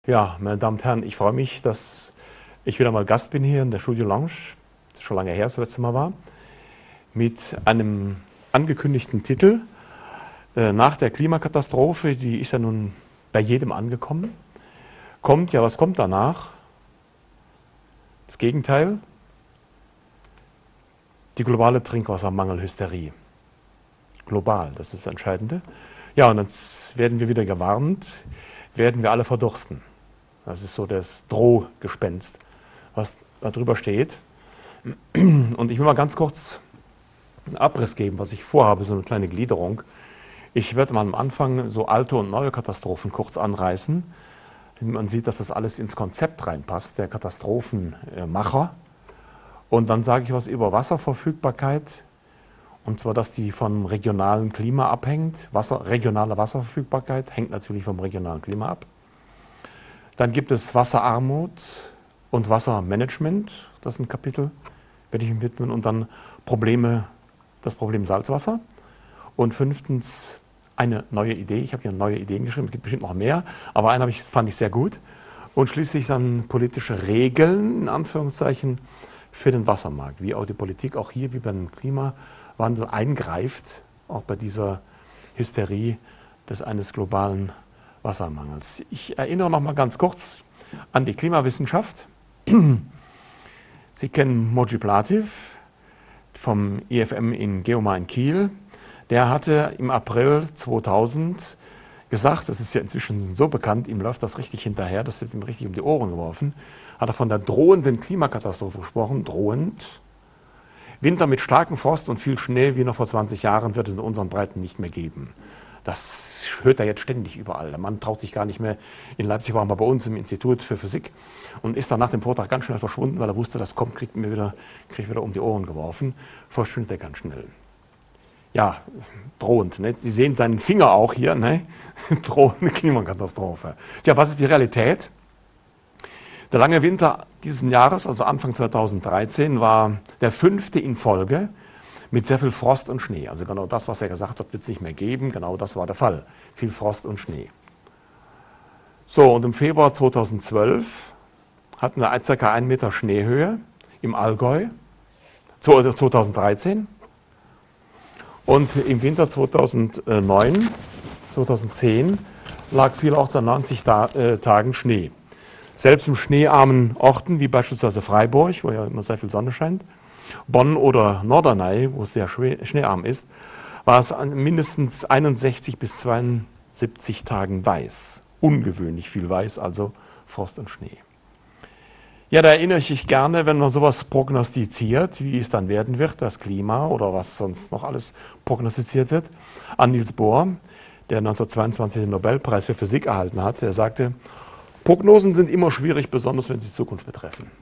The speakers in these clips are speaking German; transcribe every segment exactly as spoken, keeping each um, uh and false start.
Ja, meine Damen und Herren, ich freue mich, dass ich wieder mal Gast bin hier in der Studio Lounge. Das ist schon lange her, das letzte Mal war. Mit einem angekündigten Titel. Äh, nach der Klimakatastrophe, die ist ja nun bei jedem angekommen. Kommt, ja, was kommt danach? Das Gegenteil. Die globale Trinkwassermangelhysterie. Global, das ist das Entscheidende. Ja, und jetzt werden wir wieder gewarnt, werden wir alle verdursten. Das ist so das Drohgespenst, was da drüber steht. Und ich will mal ganz kurz einen Abriss geben, was ich vorhabe, so eine kleine Gliederung. Ich werde mal am Anfang so alte und neue Katastrophen kurz anreißen. Man sieht, dass das alles ins Konzept reinpasst, der Katastrophenmacher. Und dann sage ich was über Wasserverfügbarkeit. Und zwar, dass die vom regionalen Klima abhängt. Wasser, regionale Wasserverfügbarkeit hängt natürlich vom regionalen Klima ab. Dann gibt es Wasserarmut und Wassermanagement. Das ist ein Kapitel, werde ich mich widmen. Und dann Probleme, das Problem Salzwasser. Und fünftens eine neue Idee. Ich habe hier neue Ideen geschrieben, es gibt bestimmt noch mehr. Aber eine habe ich, fand ich sehr gut. Und schließlich dann politische Regeln, in Anführungszeichen, für den Wassermarkt. Wie auch die Politik auch hier, wie beim Klimawandel eingreift, auch bei dieser Hysterie des eines globalen Wassermangels. Ich erinnere noch mal ganz kurz an die Klimawissenschaft. Sie kennen Mojib Latif vom I F M in Geomar in Kiel. Der hatte im April zweitausend gesagt, das ist ja inzwischen so bekannt, ihm läuft das richtig hinterher, das wird ihm richtig um die Ohren geworfen, hat er von der drohenden Klimakatastrophe gesprochen, drohend. Winter mit starkem Frost und viel Schnee wie noch vor zwanzig Jahren wird es in unseren Breiten nicht mehr geben. Das hört er jetzt ständig überall. Der Mann traut sich gar nicht mehr. In Leipzig war er mal bei uns im Institut für Physik und ist dann nach dem Vortrag ganz schnell verschwunden, weil er wusste, das kommt, kriegt mir wieder, kriegt wieder um die Ohren geworfen. Verschwindet er ganz schnell. Ja, drohend. Ne? Sie sehen seinen Finger auch hier, ne? Drohende Klimakatastrophe. Ja, was ist die Realität? Der lange Winter dieses Jahres, also Anfang zweitausenddreizehn, war der fünfte in Folge mit sehr viel Frost und Schnee. Also genau das, was er gesagt hat, wird es nicht mehr geben. Genau das war der Fall. Viel Frost und Schnee. So, und im Februar zweitausendzwölf hatten wir ca. einen Meter Schneehöhe im Allgäu. zweitausenddreizehn. Und im Winter zweitausendneun, zweitausendzehn lag vielerorts an neunzig Ta äh, Tagen Schnee. Selbst in schneearmen Orten, wie beispielsweise Freiburg, wo ja immer sehr viel Sonne scheint, Bonn oder Norderney, wo es sehr schneearm ist, war es an mindestens einundsechzig bis zweiundsiebzig Tagen weiß. Ungewöhnlich viel weiß, also Frost und Schnee. Ja, da erinnere ich mich gerne, wenn man sowas prognostiziert, wie es dann werden wird, das Klima oder was sonst noch alles prognostiziert wird, an Niels Bohr, der neunzehnhundertzweiundzwanzig den Nobelpreis für Physik erhalten hat. Er sagte, Prognosen sind immer schwierig, besonders wenn sie die Zukunft betreffen.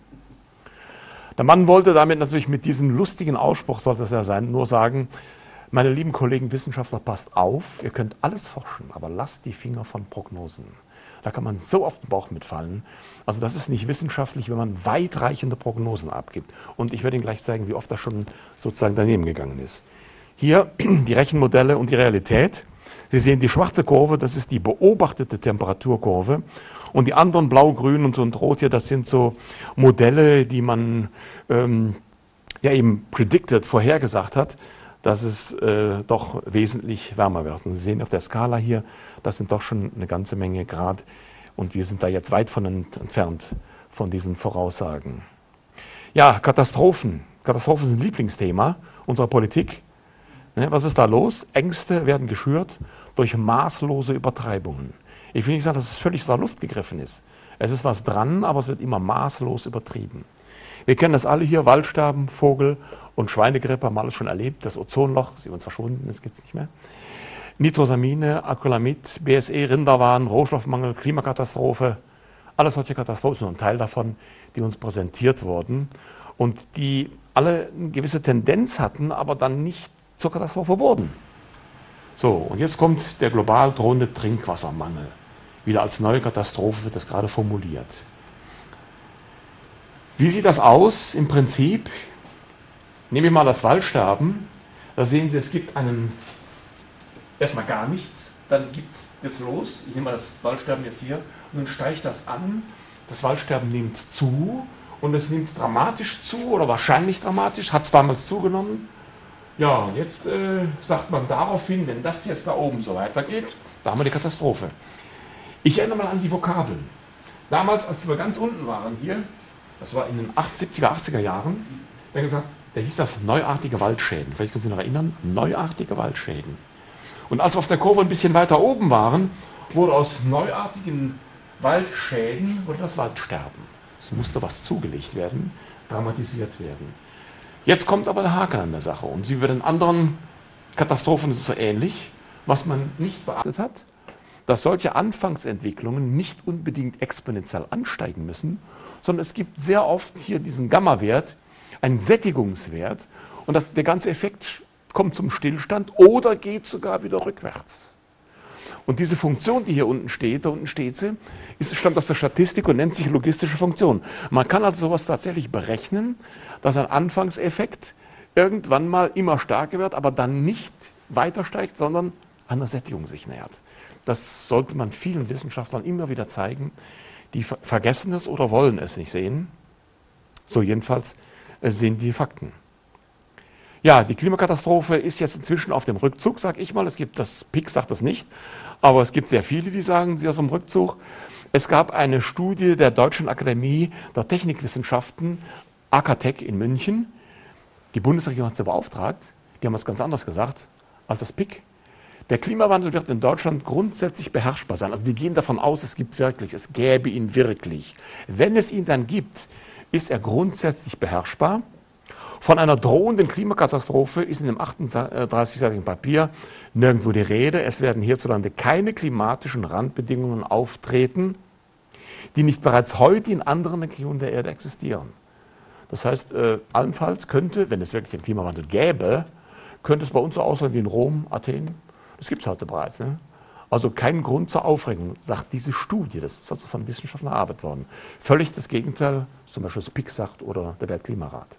Der Mann wollte damit natürlich mit diesem lustigen Ausspruch, sollte es ja sein, nur sagen, meine lieben Kollegen Wissenschaftler, passt auf, ihr könnt alles forschen, aber lasst die Finger von Prognosen. Da kann man so auf den Bauch mitfallen. Also das ist nicht wissenschaftlich, wenn man weitreichende Prognosen abgibt. Und ich werde Ihnen gleich zeigen, wie oft das schon sozusagen daneben gegangen ist. Hier die Rechenmodelle und die Realität. Sie sehen die schwarze Kurve, das ist die beobachtete Temperaturkurve. Und die anderen blau, grün und, und rot hier, das sind so Modelle, die man ähm, ja eben predicted, vorhergesagt hat, dass es äh, doch wesentlich wärmer wird. Und Sie sehen auf der Skala hier, das sind doch schon eine ganze Menge Grad. Und wir sind da jetzt weit von entfernt von diesen Voraussagen. Ja, Katastrophen. Katastrophen sind ein Lieblingsthema unserer Politik. Ne, was ist da los? Ängste werden geschürt durch maßlose Übertreibungen. Ich will nicht sagen, dass es völlig aus der Luft gegriffen ist. Es ist was dran, aber es wird immer maßlos übertrieben. Wir kennen das alle hier, Waldsterben, Vogel- und Schweinegrippe, haben wir alles schon erlebt. Das Ozonloch ist übrigens verschwunden, das gibt es nicht mehr. Nitrosamine, Acrylamid, B S E, Rinderwahn, Rohstoffmangel, Klimakatastrophe, alles solche Katastrophen, nur ein Teil davon, die uns präsentiert wurden und die alle eine gewisse Tendenz hatten, aber dann nicht zur Katastrophe wurden. So, und jetzt kommt der global drohende Trinkwassermangel. Wieder als neue Katastrophe wird das gerade formuliert. Wie sieht das aus im Prinzip? Nehmen wir mal das Waldsterben. Da sehen Sie, es gibt einen, erstmal gar nichts. dann geht es jetzt los, ich nehme mal das Waldsterben jetzt hier, und dann steigt das an, das Waldsterben nimmt zu und es nimmt dramatisch zu oder wahrscheinlich dramatisch, hat es damals zugenommen. Ja, und jetzt äh, sagt man daraufhin, wenn das jetzt da oben so weitergeht, da haben wir die Katastrophe. Ich erinnere mal an die Vokabeln. Damals, als wir ganz unten waren hier, das war in den siebziger, achtziger Jahren, da gesagt, da hieß das neuartige Waldschäden. Vielleicht können Sie sich noch erinnern, neuartige Waldschäden. Und als wir auf der Kurve ein bisschen weiter oben waren, wurde aus neuartigen Waldschäden wurde das Waldsterben. Es musste was zugelegt werden, dramatisiert werden. Jetzt kommt aber der Haken an der Sache. Und Sie bei den anderen Katastrophen ist es so ähnlich. Was man nicht beachtet hat, dass solche Anfangsentwicklungen nicht unbedingt exponentiell ansteigen müssen, sondern es gibt sehr oft hier diesen Gamma-Wert, einen Sättigungswert, und das, der ganze Effekt kommt zum Stillstand oder geht sogar wieder rückwärts. Und diese Funktion, die hier unten steht, da unten steht sie, ist, stammt aus der Statistik und nennt sich logistische Funktion. Man kann also sowas tatsächlich berechnen, dass ein Anfangseffekt irgendwann mal immer stärker wird, aber dann nicht weiter steigt, sondern an der Sättigung sich nähert. Das sollte man vielen Wissenschaftlern immer wieder zeigen. Die vergessen es oder wollen es nicht sehen. So jedenfalls sehen die Fakten. Ja, die Klimakatastrophe ist jetzt inzwischen auf dem Rückzug, sage ich mal. Es gibt das P I C sagt das nicht, aber es gibt sehr viele, die sagen, sie ist auf dem Rückzug. Es gab eine Studie der Deutschen Akademie der Technikwissenschaften, AKTech in München. Die Bundesregierung hat sie beauftragt. Die haben es ganz anders gesagt als das P I C. Der Klimawandel wird in Deutschland grundsätzlich beherrschbar sein. Also die gehen davon aus, es gibt wirklich, es gäbe ihn wirklich. Wenn es ihn dann gibt, ist er grundsätzlich beherrschbar. Von einer drohenden Klimakatastrophe ist in dem achtunddreißigseitigen Papier nirgendwo die Rede. Es werden hierzulande keine klimatischen Randbedingungen auftreten, die nicht bereits heute in anderen Regionen der Erde existieren. Das heißt, äh, allenfalls könnte, wenn es wirklich den Klimawandel gäbe, könnte es bei uns so aussehen wie in Rom, Athen. Das gibt es heute bereits. Ne? Also kein Grund zur Aufregung, sagt diese Studie. Das ist also von Wissenschaftlern erarbeitet worden. Völlig das Gegenteil, zum Beispiel das P I C sagt oder der Weltklimarat.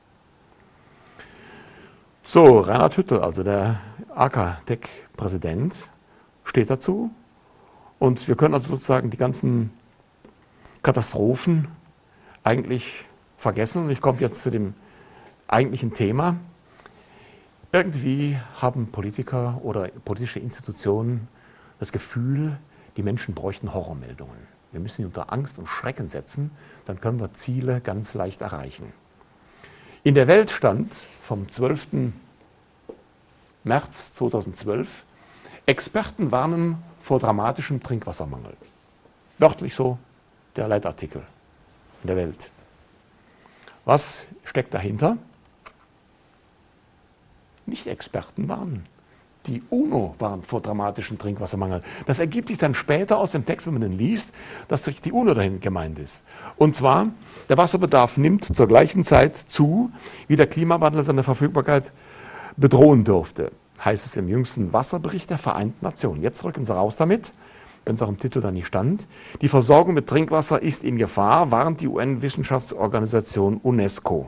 So, Reinhard Hüttel, also der AKTech-Präsident, steht dazu. Und wir können also sozusagen die ganzen Katastrophen eigentlich vergessen. Und ich komme jetzt zu dem eigentlichen Thema. Irgendwie haben Politiker oder politische Institutionen das Gefühl, die Menschen bräuchten Horrormeldungen. Wir müssen sie unter Angst und Schrecken setzen, dann können wir Ziele ganz leicht erreichen. In der Welt stand vom zwölften März zweitausendzwölf, Experten warnen vor dramatischem Trinkwassermangel. Wörtlich so der Leitartikel in der Welt. Was steckt dahinter? Nicht Experten warnen. Die UNO warnt vor dramatischem Trinkwassermangel. Das ergibt sich dann später aus dem Text, wenn man den liest, dass sich die UNO dahin gemeint ist. Und zwar, der Wasserbedarf nimmt zur gleichen Zeit zu, wie der Klimawandel seine Verfügbarkeit bedrohen dürfte, heißt es im jüngsten Wasserbericht der Vereinten Nationen. Jetzt rücken sie raus damit, wenn es auch im Titel da nicht stand. Die Versorgung mit Trinkwasser ist in Gefahr, warnt die U N-Wissenschaftsorganisation UNESCO.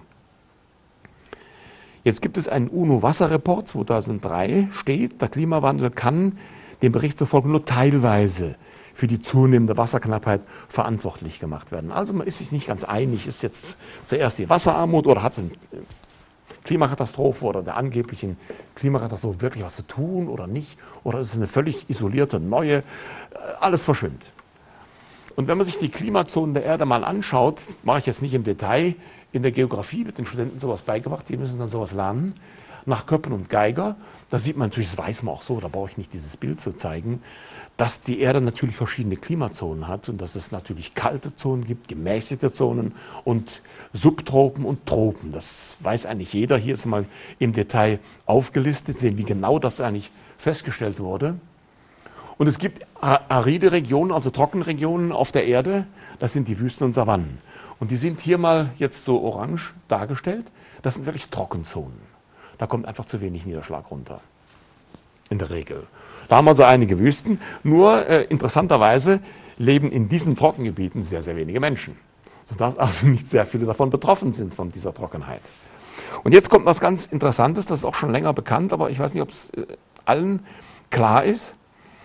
Jetzt gibt es einen UNO-Wasserreport zweitausenddrei, steht, der Klimawandel kann dem Bericht zufolge nur teilweise für die zunehmende Wasserknappheit verantwortlich gemacht werden. Also man ist sich nicht ganz einig, ist jetzt zuerst die Wasserarmut oder hat es eine Klimakatastrophe oder der angeblichen Klimakatastrophe wirklich was zu tun oder nicht, oder ist es eine völlig isolierte, neue, alles verschwimmt. Und wenn man sich die Klimazonen der Erde mal anschaut, mache ich jetzt nicht im Detail, in der Geografie wird den Studenten sowas beigebracht, die müssen dann sowas lernen, nach Köppen und Geiger. Da sieht man natürlich, das weiß man auch so, da brauche ich nicht dieses Bild zu zeigen, dass die Erde natürlich verschiedene Klimazonen hat und dass es natürlich kalte Zonen gibt, gemäßigte Zonen und Subtropen und Tropen. Das weiß eigentlich jeder. Hier ist mal im Detail aufgelistet, sehen, wie genau das eigentlich festgestellt wurde. Und es gibt aride Regionen, also Trockenregionen auf der Erde, das sind die Wüsten und Savannen. Und die sind hier mal jetzt so orange dargestellt. Das sind wirklich Trockenzonen. Da kommt einfach zu wenig Niederschlag runter. In der Regel. Da haben wir also einige Wüsten. Nur äh, interessanterweise leben in diesen Trockengebieten sehr, sehr wenige Menschen. Sodass also nicht sehr viele davon betroffen sind von dieser Trockenheit. Und jetzt kommt was ganz Interessantes, das ist auch schon länger bekannt, aber ich weiß nicht, ob es äh, allen klar ist.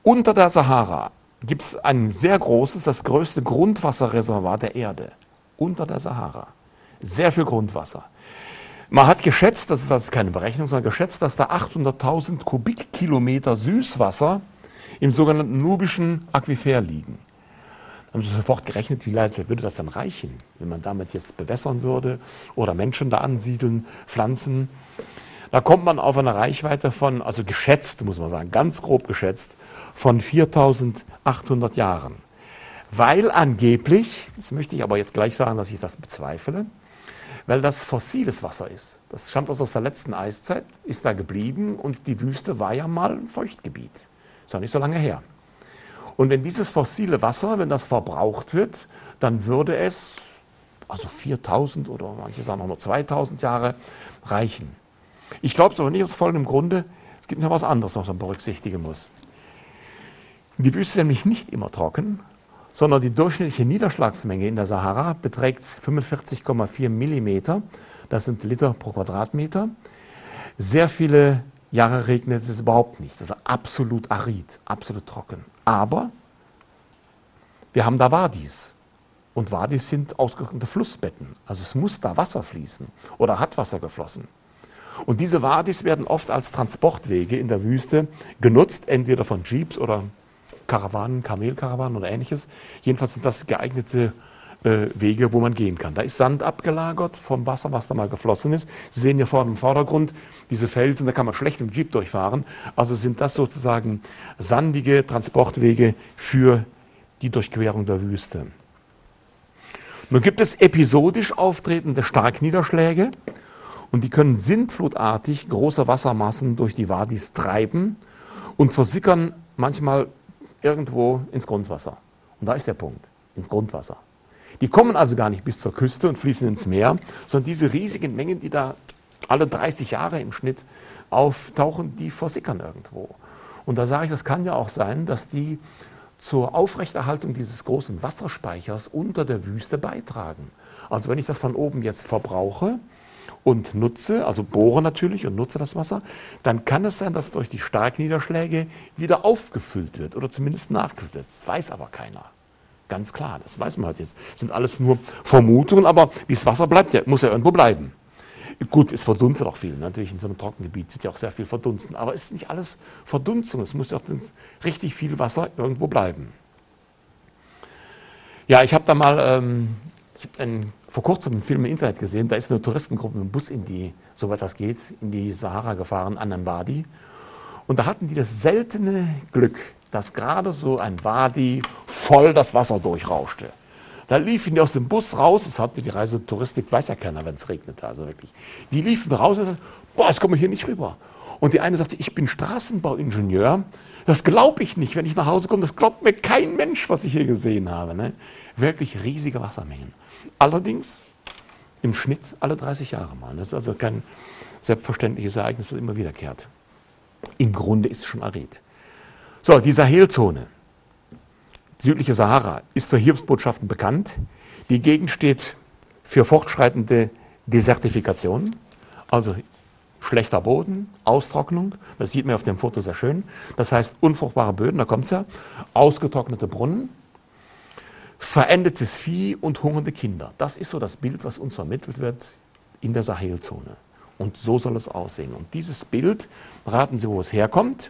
Unter der Sahara gibt es ein sehr großes, das größte Grundwasserreservoir der Erde. Unter der Sahara. Sehr viel Grundwasser. Man hat geschätzt, das ist also keine Berechnung, sondern geschätzt, dass da achthunderttausend Kubikkilometer Süßwasser im sogenannten nubischen Aquifer liegen. Da haben sie sofort gerechnet, wie lange würde das dann reichen, wenn man damit jetzt bewässern würde oder Menschen da ansiedeln, Pflanzen. Da kommt man auf eine Reichweite von, also geschätzt, muss man sagen, ganz grob geschätzt, von viertausendachthundert Jahren. Weil angeblich, das möchte ich aber jetzt gleich sagen, dass ich das bezweifle, weil das fossiles Wasser ist. Das stammt also aus der letzten Eiszeit, ist da geblieben und die Wüste war ja mal ein Feuchtgebiet. Ist ja nicht so lange her. Und wenn dieses fossile Wasser, wenn das verbraucht wird, dann würde es, also viertausend oder manche sagen auch nur zweitausend Jahre reichen. Ich glaube es aber nicht aus folgendem Grunde, es gibt noch was anderes, was man berücksichtigen muss. Die Wüste ist nämlich nicht immer trocken, sondern die durchschnittliche Niederschlagsmenge in der Sahara beträgt fünfundvierzig Komma vier Millimeter, das sind Liter pro Quadratmeter. Sehr viele Jahre regnet es überhaupt nicht, das ist absolut arid, absolut trocken. Aber wir haben da Wadis und Wadis sind ausgetrocknete Flussbetten, also es muss da Wasser fließen oder hat Wasser geflossen. Und diese Wadis werden oft als Transportwege in der Wüste genutzt, entweder von Jeeps oder Karawanen, Kamelkarawanen oder ähnliches. Jedenfalls sind das geeignete äh, Wege, wo man gehen kann. Da ist Sand abgelagert vom Wasser, was da mal geflossen ist. Sie sehen hier vorne im Vordergrund diese Felsen, da kann man schlecht im Jeep durchfahren. Also sind das sozusagen sandige Transportwege für die Durchquerung der Wüste. Nun gibt es episodisch auftretende Starkniederschläge und die können sintflutartig große Wassermassen durch die Wadis treiben und versickern manchmal irgendwo ins Grundwasser. Und da ist der Punkt, ins Grundwasser. Die kommen also gar nicht bis zur Küste und fließen ins Meer, sondern diese riesigen Mengen, die da alle dreißig Jahre im Schnitt auftauchen, die versickern irgendwo. Und da sage ich, das kann ja auch sein, dass die zur Aufrechterhaltung dieses großen Wasserspeichers unter der Wüste beitragen. Also wenn ich das von oben jetzt verbrauche und nutze, also bohre natürlich und nutze das Wasser, dann kann es sein, dass durch die Starkniederschläge wieder aufgefüllt wird oder zumindest nachgefüllt wird. Das weiß aber keiner. Ganz klar, das weiß man halt jetzt. Das sind alles nur Vermutungen, aber dieses Wasser bleibt ja, muss ja irgendwo bleiben. Gut, es verdunstet auch viel. Natürlich in so einem Trockengebiet wird ja auch sehr viel verdunsten. Aber es ist nicht alles Verdunstung. Es muss ja auch richtig viel Wasser irgendwo bleiben. Ja, ich habe da mal, ähm, ich habe einen vor kurzem einen Film im Internet gesehen, da ist eine Touristengruppe mit dem Bus in die, soweit das geht, in die Sahara gefahren, an einem Wadi. Und da hatten die das seltene Glück, dass gerade so ein Wadi voll das Wasser durchrauschte. Da liefen die aus dem Bus raus, das hatte die Reisetouristik, weiß ja keiner, wenn es regnete, also wirklich. Die liefen raus und sagten, boah, jetzt kommen wir hier nicht rüber. Und die eine sagte, ich bin Straßenbauingenieur, das glaube ich nicht, wenn ich nach Hause komme, das glaubt mir kein Mensch, was ich hier gesehen habe. Ne? Wirklich riesige Wassermengen. Allerdings im Schnitt alle dreißig Jahre mal. Das ist also kein selbstverständliches Ereignis, das immer wiederkehrt. Im Grunde ist es schon arid. So, die Sahelzone, südliche Sahara, ist für Hiobsbotschaften bekannt. Die Gegend steht für fortschreitende Desertifikation, also schlechter Boden, Austrocknung, das sieht man auf dem Foto sehr schön. Das heißt unfruchtbare Böden, da kommt es ja, ausgetrocknete Brunnen, verendetes Vieh und hungernde Kinder. Das ist so das Bild, was uns vermittelt wird in der Sahelzone. Und so soll es aussehen. Und dieses Bild, raten Sie, wo es herkommt?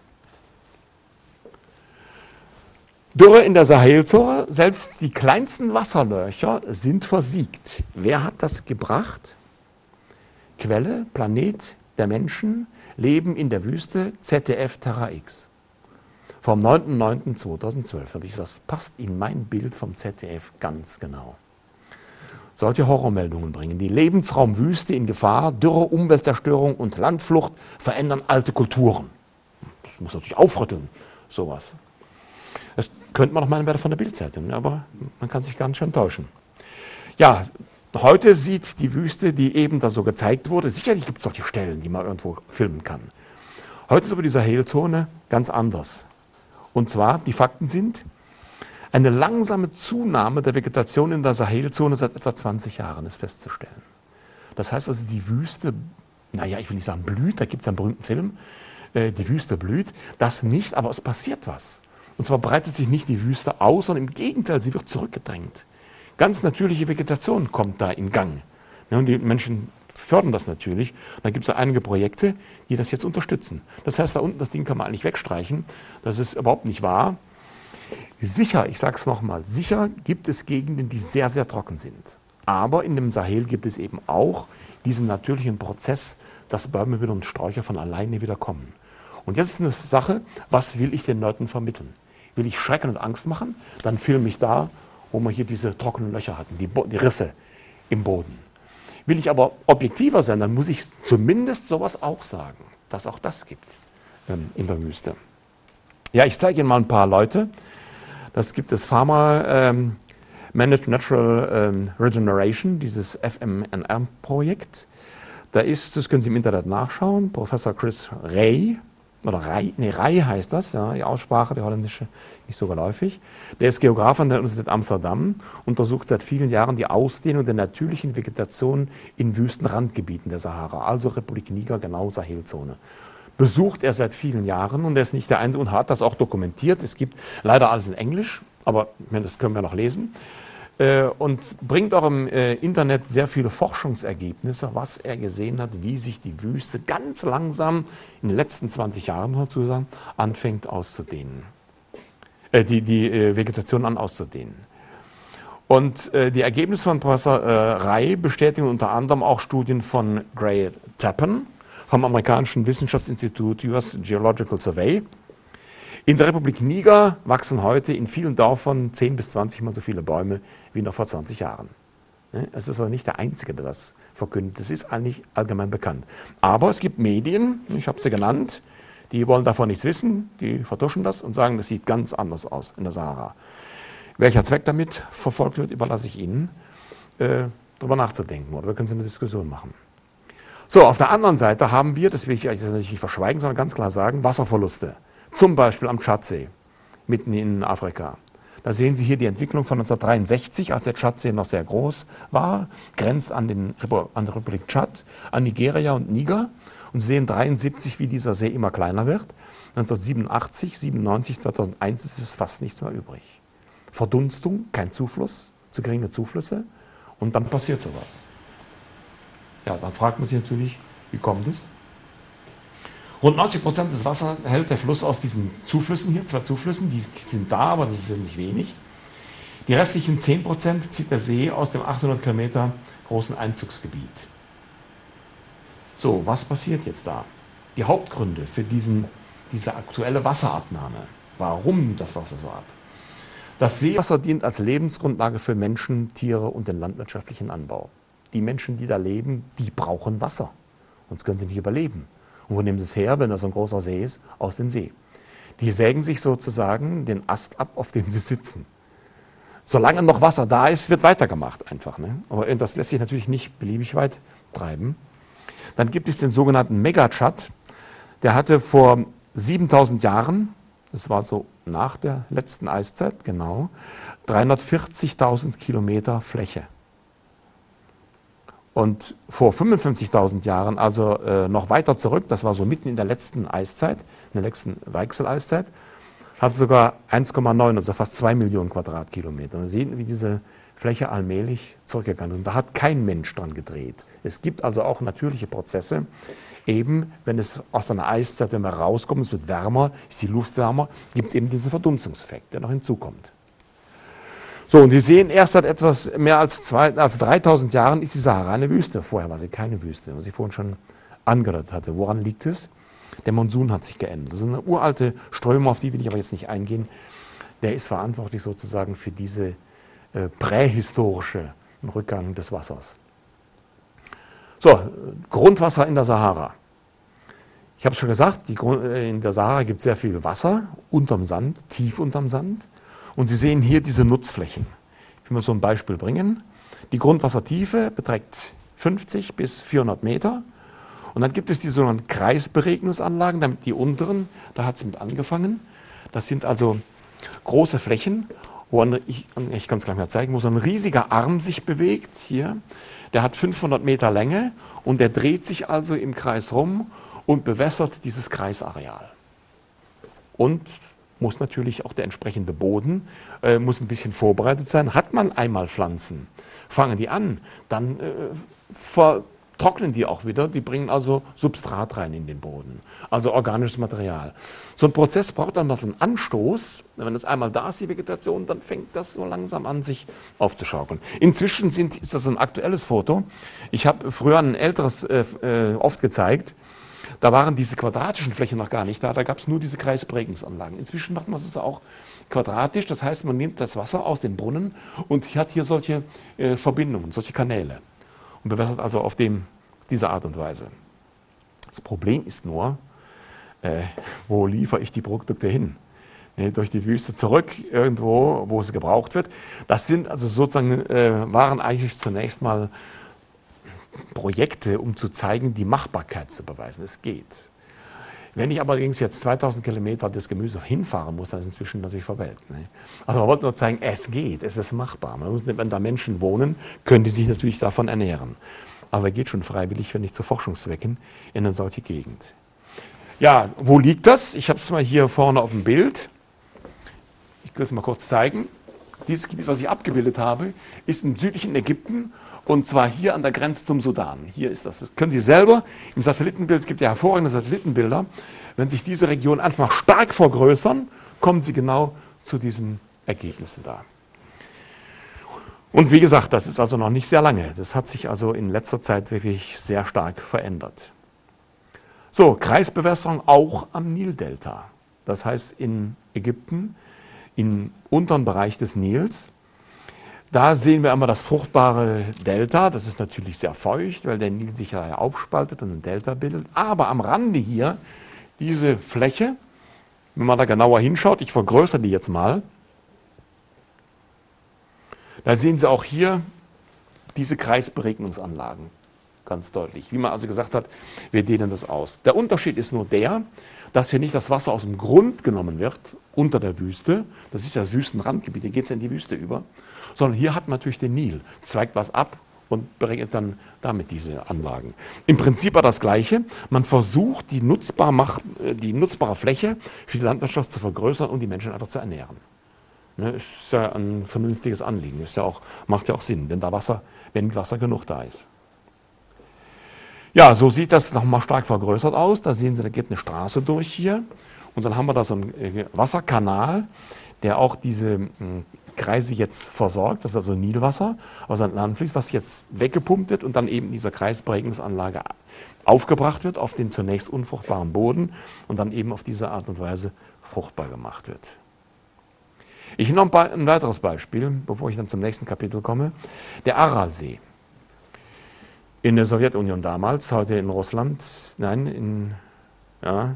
Dürre in der Sahelzone, selbst die kleinsten Wasserlöcher sind versiegt. Wer hat das gebracht? Quelle, Planet der Menschen, Leben in der Wüste, Z D F Terra X. Vom neunten neunten zweitausendzwölf habe ich gesagt, das passt in mein Bild vom Z D F ganz genau. Solche Horrormeldungen bringen. Die Lebensraumwüste in Gefahr, Dürre, Umweltzerstörung und Landflucht verändern alte Kulturen. Das muss natürlich aufrütteln, sowas. Das könnte man noch meinen, wäre von der Bildzeitung, aber man kann sich ganz schön täuschen. Ja, heute sieht die Wüste, die eben da so gezeigt wurde, sicherlich gibt es solche Stellen, die man irgendwo filmen kann. Heute ist aber die Sahelzone ganz anders. Und zwar, die Fakten sind, eine langsame Zunahme der Vegetation in der Sahelzone seit etwa zwanzig Jahren ist festzustellen. Das heißt also, die Wüste, naja, ich will nicht sagen blüht, da gibt es einen berühmten Film, äh, die Wüste blüht, das nicht, aber es passiert was. Und zwar breitet sich nicht die Wüste aus, sondern im Gegenteil, sie wird zurückgedrängt. Ganz natürliche Vegetation kommt da in Gang. Ja, und die Menschen fördern das natürlich. Und da gibt es einige Projekte, die das jetzt unterstützen. Das heißt, da unten, das Ding kann man eigentlich wegstreichen. Das ist überhaupt nicht wahr. Sicher, ich sage es nochmal, sicher gibt es Gegenden, die sehr, sehr trocken sind. Aber in dem Sahel gibt es eben auch diesen natürlichen Prozess, dass Bäume wieder und Sträucher von alleine wieder kommen. Und jetzt ist eine Sache, was will ich den Leuten vermitteln? Will ich Schrecken und Angst machen? Dann filme ich da, wo wir hier diese trockenen Löcher hatten, die, die Risse im Boden. Will ich aber objektiver sein, dann muss ich zumindest sowas auch sagen, dass auch das gibt ähm, in der Wüste. Ja, ich zeige Ihnen mal ein paar Leute. Das gibt das Pharma ähm, Managed Natural ähm, Regeneration, dieses F M N R-Projekt. Da ist, das können Sie im Internet nachschauen, Professor Chris Rey, oder Rey, nee, Rey heißt das, ja, die Aussprache, die holländische, nicht so geläufig. Der ist Geograf an der Universität Amsterdam, untersucht seit vielen Jahren die Ausdehnung der natürlichen Vegetation in Wüstenrandgebieten der Sahara, also Republik Niger, genau Sahelzone. Besucht er seit vielen Jahren und er ist nicht der Einzige und hat das auch dokumentiert. Es gibt leider alles in Englisch, aber das können wir noch lesen. Und bringt auch im Internet sehr viele Forschungsergebnisse, was er gesehen hat, wie sich die Wüste ganz langsam in den letzten zwanzig Jahren sozusagen anfängt auszudehnen. Äh, die, die Vegetation an auszudehnen. Und äh, die Ergebnisse von Professor äh, Rey bestätigen unter anderem auch Studien von Gray Tappan vom amerikanischen Wissenschaftsinstitut U S Geological Survey. In der Republik Niger wachsen heute in vielen Dörfern zehn bis zwanzig Mal so viele Bäume wie noch vor zwanzig Jahren. Es ist aber nicht der Einzige, der das verkündet. Das ist eigentlich allgemein bekannt. Aber es gibt Medien, ich habe sie genannt, die wollen davon nichts wissen, die vertuschen das und sagen, das sieht ganz anders aus in der Sahara. Welcher Zweck damit verfolgt wird, überlasse ich Ihnen, äh, darüber nachzudenken. Oder wir können Sie eine Diskussion machen. So, auf der anderen Seite haben wir, das will ich jetzt natürlich nicht verschweigen, sondern ganz klar sagen, Wasserverluste. Zum Beispiel am Tschadsee, mitten in Afrika. Da sehen Sie hier die Entwicklung von neunzehnhundertdreiundsechzig, als der Tschadsee noch sehr groß war, grenzt an, den, an die Republik Tschad, an Nigeria und Niger. Und Sie sehen dreiundsiebzig, wie dieser See immer kleiner wird. neunzehnhundertsiebenundachtzig, siebenundneunzig, zweitausendeins ist es fast nichts mehr übrig. Verdunstung, kein Zufluss, zu geringe Zuflüsse und dann passiert sowas. Ja, dann fragt man sich natürlich, wie kommt es? Rund neunzig Prozent des Wassers hält der Fluss aus diesen Zuflüssen hier, zwei Zuflüssen, die sind da, aber das ist nicht wenig. Die restlichen zehn Prozent zieht der See aus dem achthundert Kilometer großen Einzugsgebiet. So, was passiert jetzt da? Die Hauptgründe für diesen, diese aktuelle Wasserabnahme. Warum nimmt das Wasser so ab? Das Seewasser dient als Lebensgrundlage für Menschen, Tiere und den landwirtschaftlichen Anbau. Die Menschen, die da leben, die brauchen Wasser, sonst können sie nicht überleben. Und wo nehmen sie es her, wenn das ein großer See ist? Aus dem See. Die sägen sich sozusagen den Ast ab, auf dem sie sitzen. Solange noch Wasser da ist, wird weitergemacht einfach. Ne? Aber das lässt sich natürlich nicht beliebig weit treiben. Dann gibt es den sogenannten Megatschad. Der hatte vor siebentausend Jahren, das war so nach der letzten Eiszeit, genau, dreihundertvierzigtausend Kilometer Fläche. Und vor fünfundfünfzigtausend Jahren, also äh, noch weiter zurück, das war so mitten in der letzten Eiszeit, in der letzten Weichseleiszeit, hat sogar eins Komma neun, also fast zwei Millionen Quadratkilometer. Wir sehen, wie diese Fläche allmählich zurückgegangen ist. Und da hat kein Mensch dran gedreht. Es gibt also auch natürliche Prozesse, eben wenn es aus einer Eiszeit, wenn wir rauskommen, es wird wärmer, ist die Luft wärmer, gibt es eben diesen Verdunstungseffekt, der noch hinzukommt. So, und Sie sehen, erst seit etwas mehr als, zwei, als dreitausend Jahren ist die Sahara eine Wüste. Vorher war sie keine Wüste, was ich vorhin schon angedeutet hatte. Woran liegt es? Der Monsun hat sich geändert. Das ist eine uralte Strömung, auf die will ich aber jetzt nicht eingehen. Der ist verantwortlich sozusagen für diese äh, prähistorische Rückgang des Wassers. So, Grundwasser in der Sahara. Ich habe es schon gesagt, die Grund, äh, in der Sahara gibt es sehr viel Wasser, unterm Sand, tief unterm Sand. Und Sie sehen hier diese Nutzflächen. Ich will mal so ein Beispiel bringen. Die Grundwassertiefe beträgt fünfzig bis vierhundert Meter. Und dann gibt es die sogenannten Kreisberegnungsanlagen, damit die unteren, da hat es mit angefangen. Das sind also große Flächen, wo ein, ich, ich kann es gleich mal zeigen, wo so ein riesiger Arm sich bewegt. Hier, der hat fünfhundert Meter Länge und der dreht sich also im Kreis rum und bewässert dieses Kreisareal. Und muss natürlich auch der entsprechende Boden, äh, muss ein bisschen vorbereitet sein. Hat man einmal Pflanzen, fangen die an, dann äh, vertrocknen die auch wieder, die bringen also Substrat rein in den Boden, also organisches Material. So ein Prozess braucht dann noch einen Anstoß. Wenn das einmal da ist, die Vegetation, dann fängt das so langsam an, sich aufzuschaukeln. Inzwischen sind, ist das ein aktuelles Foto. Ich habe früher ein älteres äh, äh, oft gezeigt. Da waren diese quadratischen Flächen noch gar nicht da, da gab es nur diese Kreisprägungsanlagen. Inzwischen macht man es auch quadratisch, das heißt, man nimmt das Wasser aus den Brunnen und hat hier solche äh, Verbindungen, solche Kanäle und bewässert also auf dem, diese Art und Weise. Das Problem ist nur, äh, wo liefere ich die Produkte hin? Nee, durch die Wüste zurück, irgendwo, wo sie gebraucht wird. Das sind also sozusagen, äh, waren eigentlich zunächst mal Projekte, um zu zeigen, die Machbarkeit zu beweisen. Es geht. Wenn ich allerdings jetzt zweitausend Kilometer das Gemüse hinfahren muss, dann ist es inzwischen natürlich verwelkt. Ne? Also man wollte nur zeigen, es geht, es ist machbar. Man muss, wenn da Menschen wohnen, können die sich natürlich davon ernähren. Aber er geht schon freiwillig, wenn nicht zu Forschungszwecken, in eine solche Gegend. Ja, wo liegt das? Ich habe es mal hier vorne auf dem Bild. Ich will es mal kurz zeigen. Dieses Gebiet, was ich abgebildet habe, ist im südlichen Ägypten. Und zwar hier an der Grenze zum Sudan. Hier ist das. Das können Sie selber im Satellitenbild, es gibt ja hervorragende Satellitenbilder, wenn sich diese Regionen einfach stark vergrößern, kommen Sie genau zu diesen Ergebnissen da. Und wie gesagt, das ist also noch nicht sehr lange. Das hat sich also in letzter Zeit wirklich sehr stark verändert. So, Kreisbewässerung auch am Nildelta. Das heißt in Ägypten, im unteren Bereich des Nils. Da sehen wir einmal das fruchtbare Delta. Das ist natürlich sehr feucht, weil der Nil sich ja aufspaltet und ein Delta bildet. Aber am Rande hier, diese Fläche, wenn man da genauer hinschaut, ich vergrößere die jetzt mal, da sehen Sie auch hier diese Kreisberegnungsanlagen ganz deutlich. Wie man also gesagt hat, wir dehnen das aus. Der Unterschied ist nur der, dass hier nicht das Wasser aus dem Grund genommen wird, unter der Wüste. Das ist ja das Wüstenrandgebiet, hier geht es ja in die Wüste über. Sondern hier hat man natürlich den Nil, zweigt was ab und berechnet dann damit diese Anlagen. Im Prinzip war das Gleiche. Man versucht, die, nutzbar macht, die nutzbare Fläche für die Landwirtschaft zu vergrößern und die Menschen einfach zu ernähren. Ne, ist ja ein vernünftiges Anliegen, ist ja auch, macht ja auch Sinn, wenn da Wasser, wenn Wasser genug da ist. Ja, so sieht das nochmal stark vergrößert aus. Da sehen Sie, da geht eine Straße durch hier und dann haben wir da so einen Wasserkanal, der auch diese mh, Kreise jetzt versorgt, das ist also Nilwasser aus einem Land fließt, was jetzt weggepumpt wird und dann eben in dieser Kreisberegnungsanlage aufgebracht wird auf den zunächst unfruchtbaren Boden und dann eben auf diese Art und Weise fruchtbar gemacht wird. Ich nehme noch ein, ein weiteres Beispiel, bevor ich dann zum nächsten Kapitel komme. Der Aralsee. In der Sowjetunion damals, heute in Russland, nein, in, ja,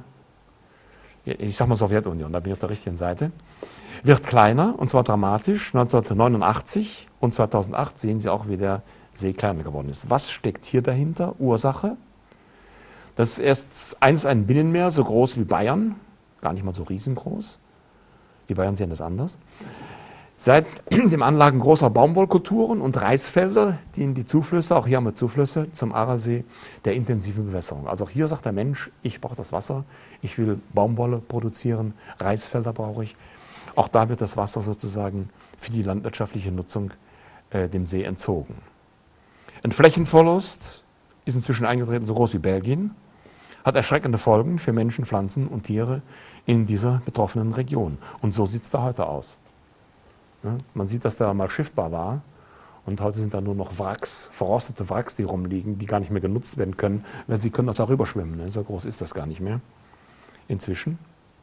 ich sag mal Sowjetunion, da bin ich auf der richtigen Seite, wird kleiner, und zwar dramatisch. neunzehnhundertneunundachtzig und zweitausendacht sehen Sie auch, wie der See kleiner geworden ist. Was steckt hier dahinter? Ursache. Das ist erst eins ein Binnenmeer, so groß wie Bayern, gar nicht mal so riesengroß. Die Bayern sehen das anders. Seit dem Anlagen großer Baumwollkulturen und Reisfelder dienen die Zuflüsse, auch hier haben wir Zuflüsse zum Aralsee, der intensiven Bewässerung. Also auch hier sagt der Mensch, ich brauche das Wasser, ich will Baumwolle produzieren, Reisfelder brauche ich. Auch da wird das Wasser sozusagen für die landwirtschaftliche Nutzung äh, dem See entzogen. Ein Flächenverlust ist inzwischen eingetreten, so groß wie Belgien, hat erschreckende Folgen für Menschen, Pflanzen und Tiere in dieser betroffenen Region. Und so sieht es da heute aus. Ja, man sieht, dass da mal schiffbar war und heute sind da nur noch Wracks, verrostete Wracks, die rumliegen, die gar nicht mehr genutzt werden können, weil sie können auch darüber schwimmen. Ne? So groß ist das gar nicht mehr inzwischen.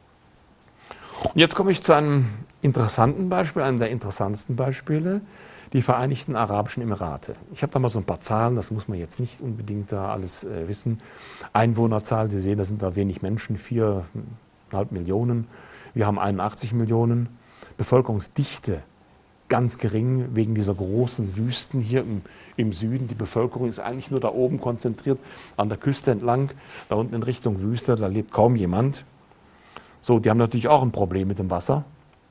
Und jetzt komme ich zu einem interessanten Beispiel, einem der interessantesten Beispiele, die Vereinigten Arabischen Emirate. Ich habe da mal so ein paar Zahlen, das muss man jetzt nicht unbedingt da alles äh, wissen. Einwohnerzahl, Sie sehen, da sind da wenig Menschen, viereinhalb Millionen. Wir haben einundachtzig Millionen. Bevölkerungsdichte ganz gering wegen dieser großen Wüsten hier im, im Süden. Die Bevölkerung ist eigentlich nur da oben konzentriert, an der Küste entlang, da unten in Richtung Wüste, da lebt kaum jemand. So, die haben natürlich auch ein Problem mit dem Wasser.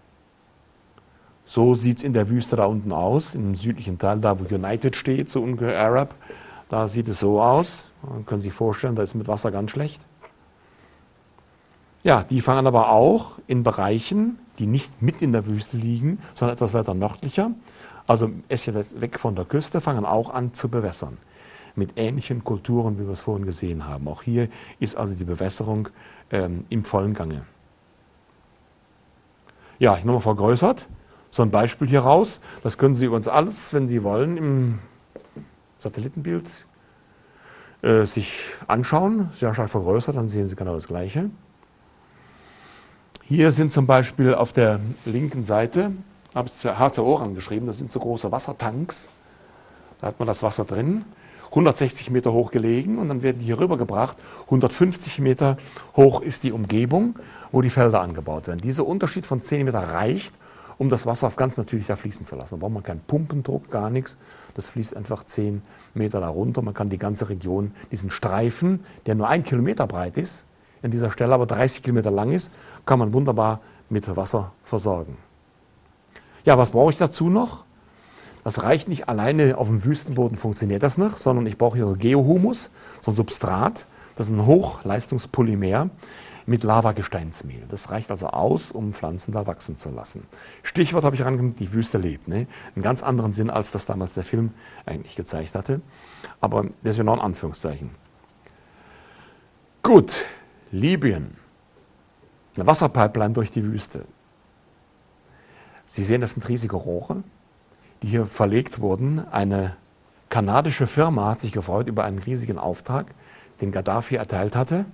So sieht es in der Wüste da unten aus, im südlichen Teil, da wo United steht, so ungefähr Arab, da sieht es so aus. Man kann sich vorstellen, da ist mit Wasser ganz schlecht. Ja, die fangen aber auch in Bereichen, die nicht mit in der Wüste liegen, sondern etwas weiter nördlicher, also etwas weg von der Küste, fangen auch an zu bewässern. Mit ähnlichen Kulturen, wie wir es vorhin gesehen haben. Auch hier ist also die Bewässerung ähm, im vollen Gange. Ja, ich nochmal vergrößert. So ein Beispiel hier raus. Das können Sie uns alles, wenn Sie wollen, im Satellitenbild äh, sich anschauen. Sehr stark vergrößert, dann sehen Sie genau das Gleiche. Hier sind zum Beispiel auf der linken Seite, habe ich H zwei O angeschrieben, das sind so große Wassertanks. Da hat man das Wasser drin, hundertsechzig Meter hoch gelegen und dann werden die hier rübergebracht. hundertfünfzig Meter hoch ist die Umgebung, wo die Felder angebaut werden. Dieser Unterschied von zehn Meter reicht, um das Wasser auf ganz natürlicher fließen zu lassen. Da braucht man keinen Pumpendruck, gar nichts. Das fließt einfach zehn Meter darunter. Man kann die ganze Region, diesen Streifen, der nur ein Kilometer breit ist, an dieser Stelle aber dreißig Kilometer lang ist, kann man wunderbar mit Wasser versorgen. Ja, was brauche ich dazu noch? Das reicht nicht alleine, auf dem Wüstenboden funktioniert das noch, sondern ich brauche hier so Geohumus, so ein Substrat, das ist ein Hochleistungspolymer mit Lavagesteinsmehl. Das reicht also aus, um Pflanzen da wachsen zu lassen. Stichwort habe ich herangenommen, die Wüste lebt. Ne? Einen ganz anderen Sinn, als das damals der Film eigentlich gezeigt hatte. Aber deswegen noch ein Anführungszeichen. Gut, Libyen. Eine Wasserpipeline durch die Wüste. Sie sehen, das sind riesige Rohre, die hier verlegt wurden. Eine kanadische Firma hat sich gefreut über einen riesigen Auftrag, den Gaddafi erteilt hatte.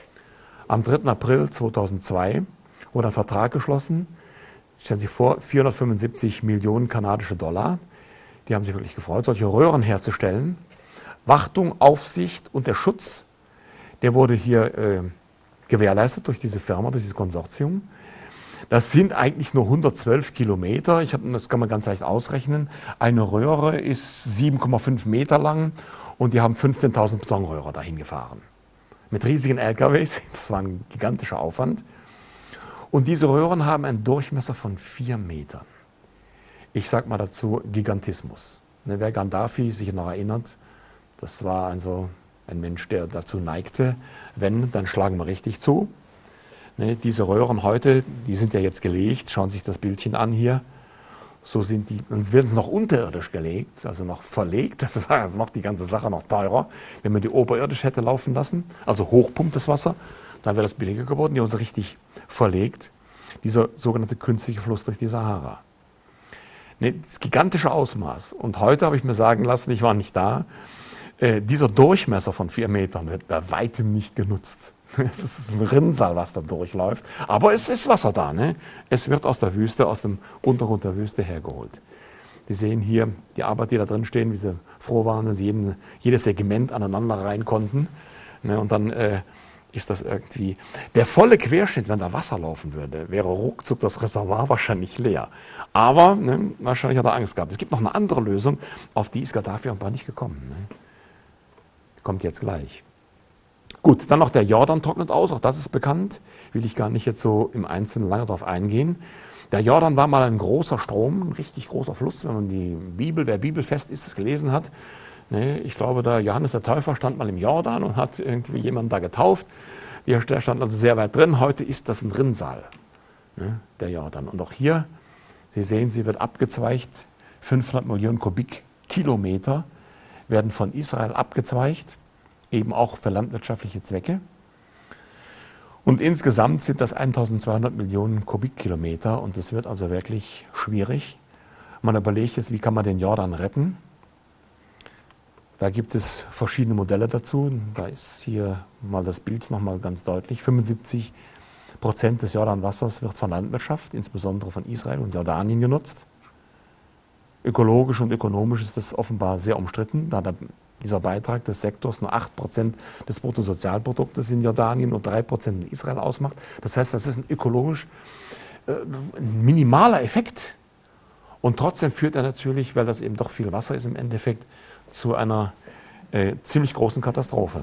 Am dritten April zweitausendzwei wurde ein Vertrag geschlossen. Stellen Sie sich vor, vierhundertfünfundsiebzig Millionen kanadische Dollar. Die haben sich wirklich gefreut, solche Röhren herzustellen. Wartung, Aufsicht und der Schutz, der wurde hier äh, gewährleistet durch diese Firma, durch dieses Konsortium. Das sind eigentlich nur hundertzwölf Kilometer. Ich hab, das kann man ganz leicht ausrechnen. Eine Röhre ist sieben Komma fünf Meter lang und die haben fünfzehntausend Betonröhre dahin gefahren. Mit riesigen L K Ws, das war ein gigantischer Aufwand. Und diese Röhren haben einen Durchmesser von vier Metern. Ich sage mal dazu Gigantismus. Ne, wer Gaddafi sich noch erinnert, das war also ein Mensch, der dazu neigte, wenn, dann schlagen wir richtig zu. Ne, diese Röhren heute, die sind ja jetzt gelegt, schauen Sie sich das Bildchen an hier. So sind die, dann werden sie noch unterirdisch gelegt, also noch verlegt. Das, war, das macht die ganze Sache noch teurer. Wenn man die oberirdisch hätte laufen lassen, also hochpumpt das Wasser, dann wäre das billiger geworden. Die haben sie richtig verlegt. Dieser sogenannte künstliche Fluss durch die Sahara. Ne, das gigantische Ausmaß. Und heute habe ich mir sagen lassen, ich war nicht da, äh, dieser Durchmesser von vier Metern wird bei weitem nicht genutzt. Es ist ein Rinnsal, was da durchläuft. Aber es ist Wasser da. Ne? Es wird aus der Wüste, aus dem Untergrund der Wüste hergeholt. Sie sehen hier die Arbeit, die da drin stehen, wie sie froh waren, dass sie jeden, jedes Segment aneinander rein konnten. Ne? Und dann äh, ist das irgendwie... Der volle Querschnitt, wenn da Wasser laufen würde, wäre ruckzuck das Reservoir wahrscheinlich leer. Aber ne, wahrscheinlich hat er Angst gehabt. Es gibt noch eine andere Lösung, auf die ist Gaddafi aber nicht gekommen. Ne? Kommt jetzt gleich. Gut, dann noch der Jordan trocknet aus, auch das ist bekannt, will ich gar nicht jetzt so im Einzelnen lange darauf eingehen. Der Jordan war mal ein großer Strom, ein richtig großer Fluss, wenn man die Bibel, wer bibelfest ist, gelesen hat. Ne, ich glaube, der Johannes der Täufer stand mal im Jordan und hat irgendwie jemanden da getauft. Der stand also sehr weit drin, heute ist das ein Rinnsal, ne, der Jordan. Und auch hier, Sie sehen, sie wird abgezweigt, fünfhundert Millionen Kubikkilometer werden von Israel abgezweigt, eben auch für landwirtschaftliche Zwecke. Und insgesamt sind das eintausendzweihundert Millionen Kubikkilometer und es wird also wirklich schwierig. Man überlegt jetzt, wie kann man den Jordan retten. Da gibt es verschiedene Modelle dazu. Da ist hier mal das Bild nochmal ganz deutlich. fünfundsiebzig Prozent des Jordanwassers wird von Landwirtschaft, insbesondere von Israel und Jordanien genutzt. Ökologisch und ökonomisch ist das offenbar sehr umstritten, da der Dieser Beitrag des Sektors nur acht Prozent des Bruttosozialproduktes in Jordanien und drei Prozent in Israel ausmacht. Das heißt, das ist ein ökologisch äh, ein minimaler Effekt. Und trotzdem führt er natürlich, weil das eben doch viel Wasser ist im Endeffekt, zu einer äh, ziemlich großen Katastrophe.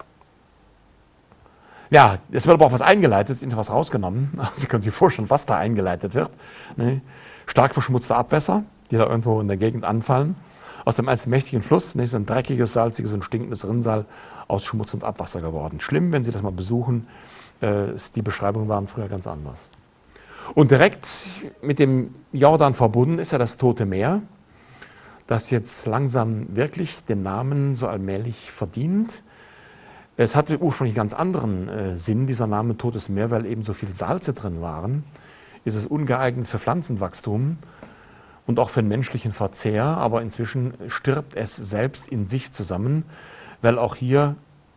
Ja, es wird aber auch was eingeleitet, ist was rausgenommen. Sie können sich vorstellen, was da eingeleitet wird. Ne? Stark verschmutzte Abwässer, die da irgendwo in der Gegend anfallen. aus dem einst mächtigen Fluss ist ein dreckiges, salziges und stinkendes Rinnsal aus Schmutz und Abwasser geworden. Schlimm, wenn Sie das mal besuchen, äh, die Beschreibungen waren früher ganz anders. Und direkt mit dem Jordan verbunden ist ja das Tote Meer, das jetzt langsam wirklich den Namen so allmählich verdient. Es hatte ursprünglich einen ganz anderen äh, Sinn, dieser Name Totes Meer, weil eben so viel Salze drin waren. Ist es ungeeignet für Pflanzenwachstum und auch für den menschlichen Verzehr, aber inzwischen stirbt es selbst in sich zusammen, weil auch hier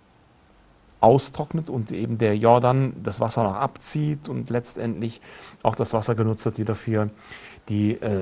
austrocknet und eben der Jordan das Wasser noch abzieht und letztendlich auch das Wasser genutzt wird wieder für die äh,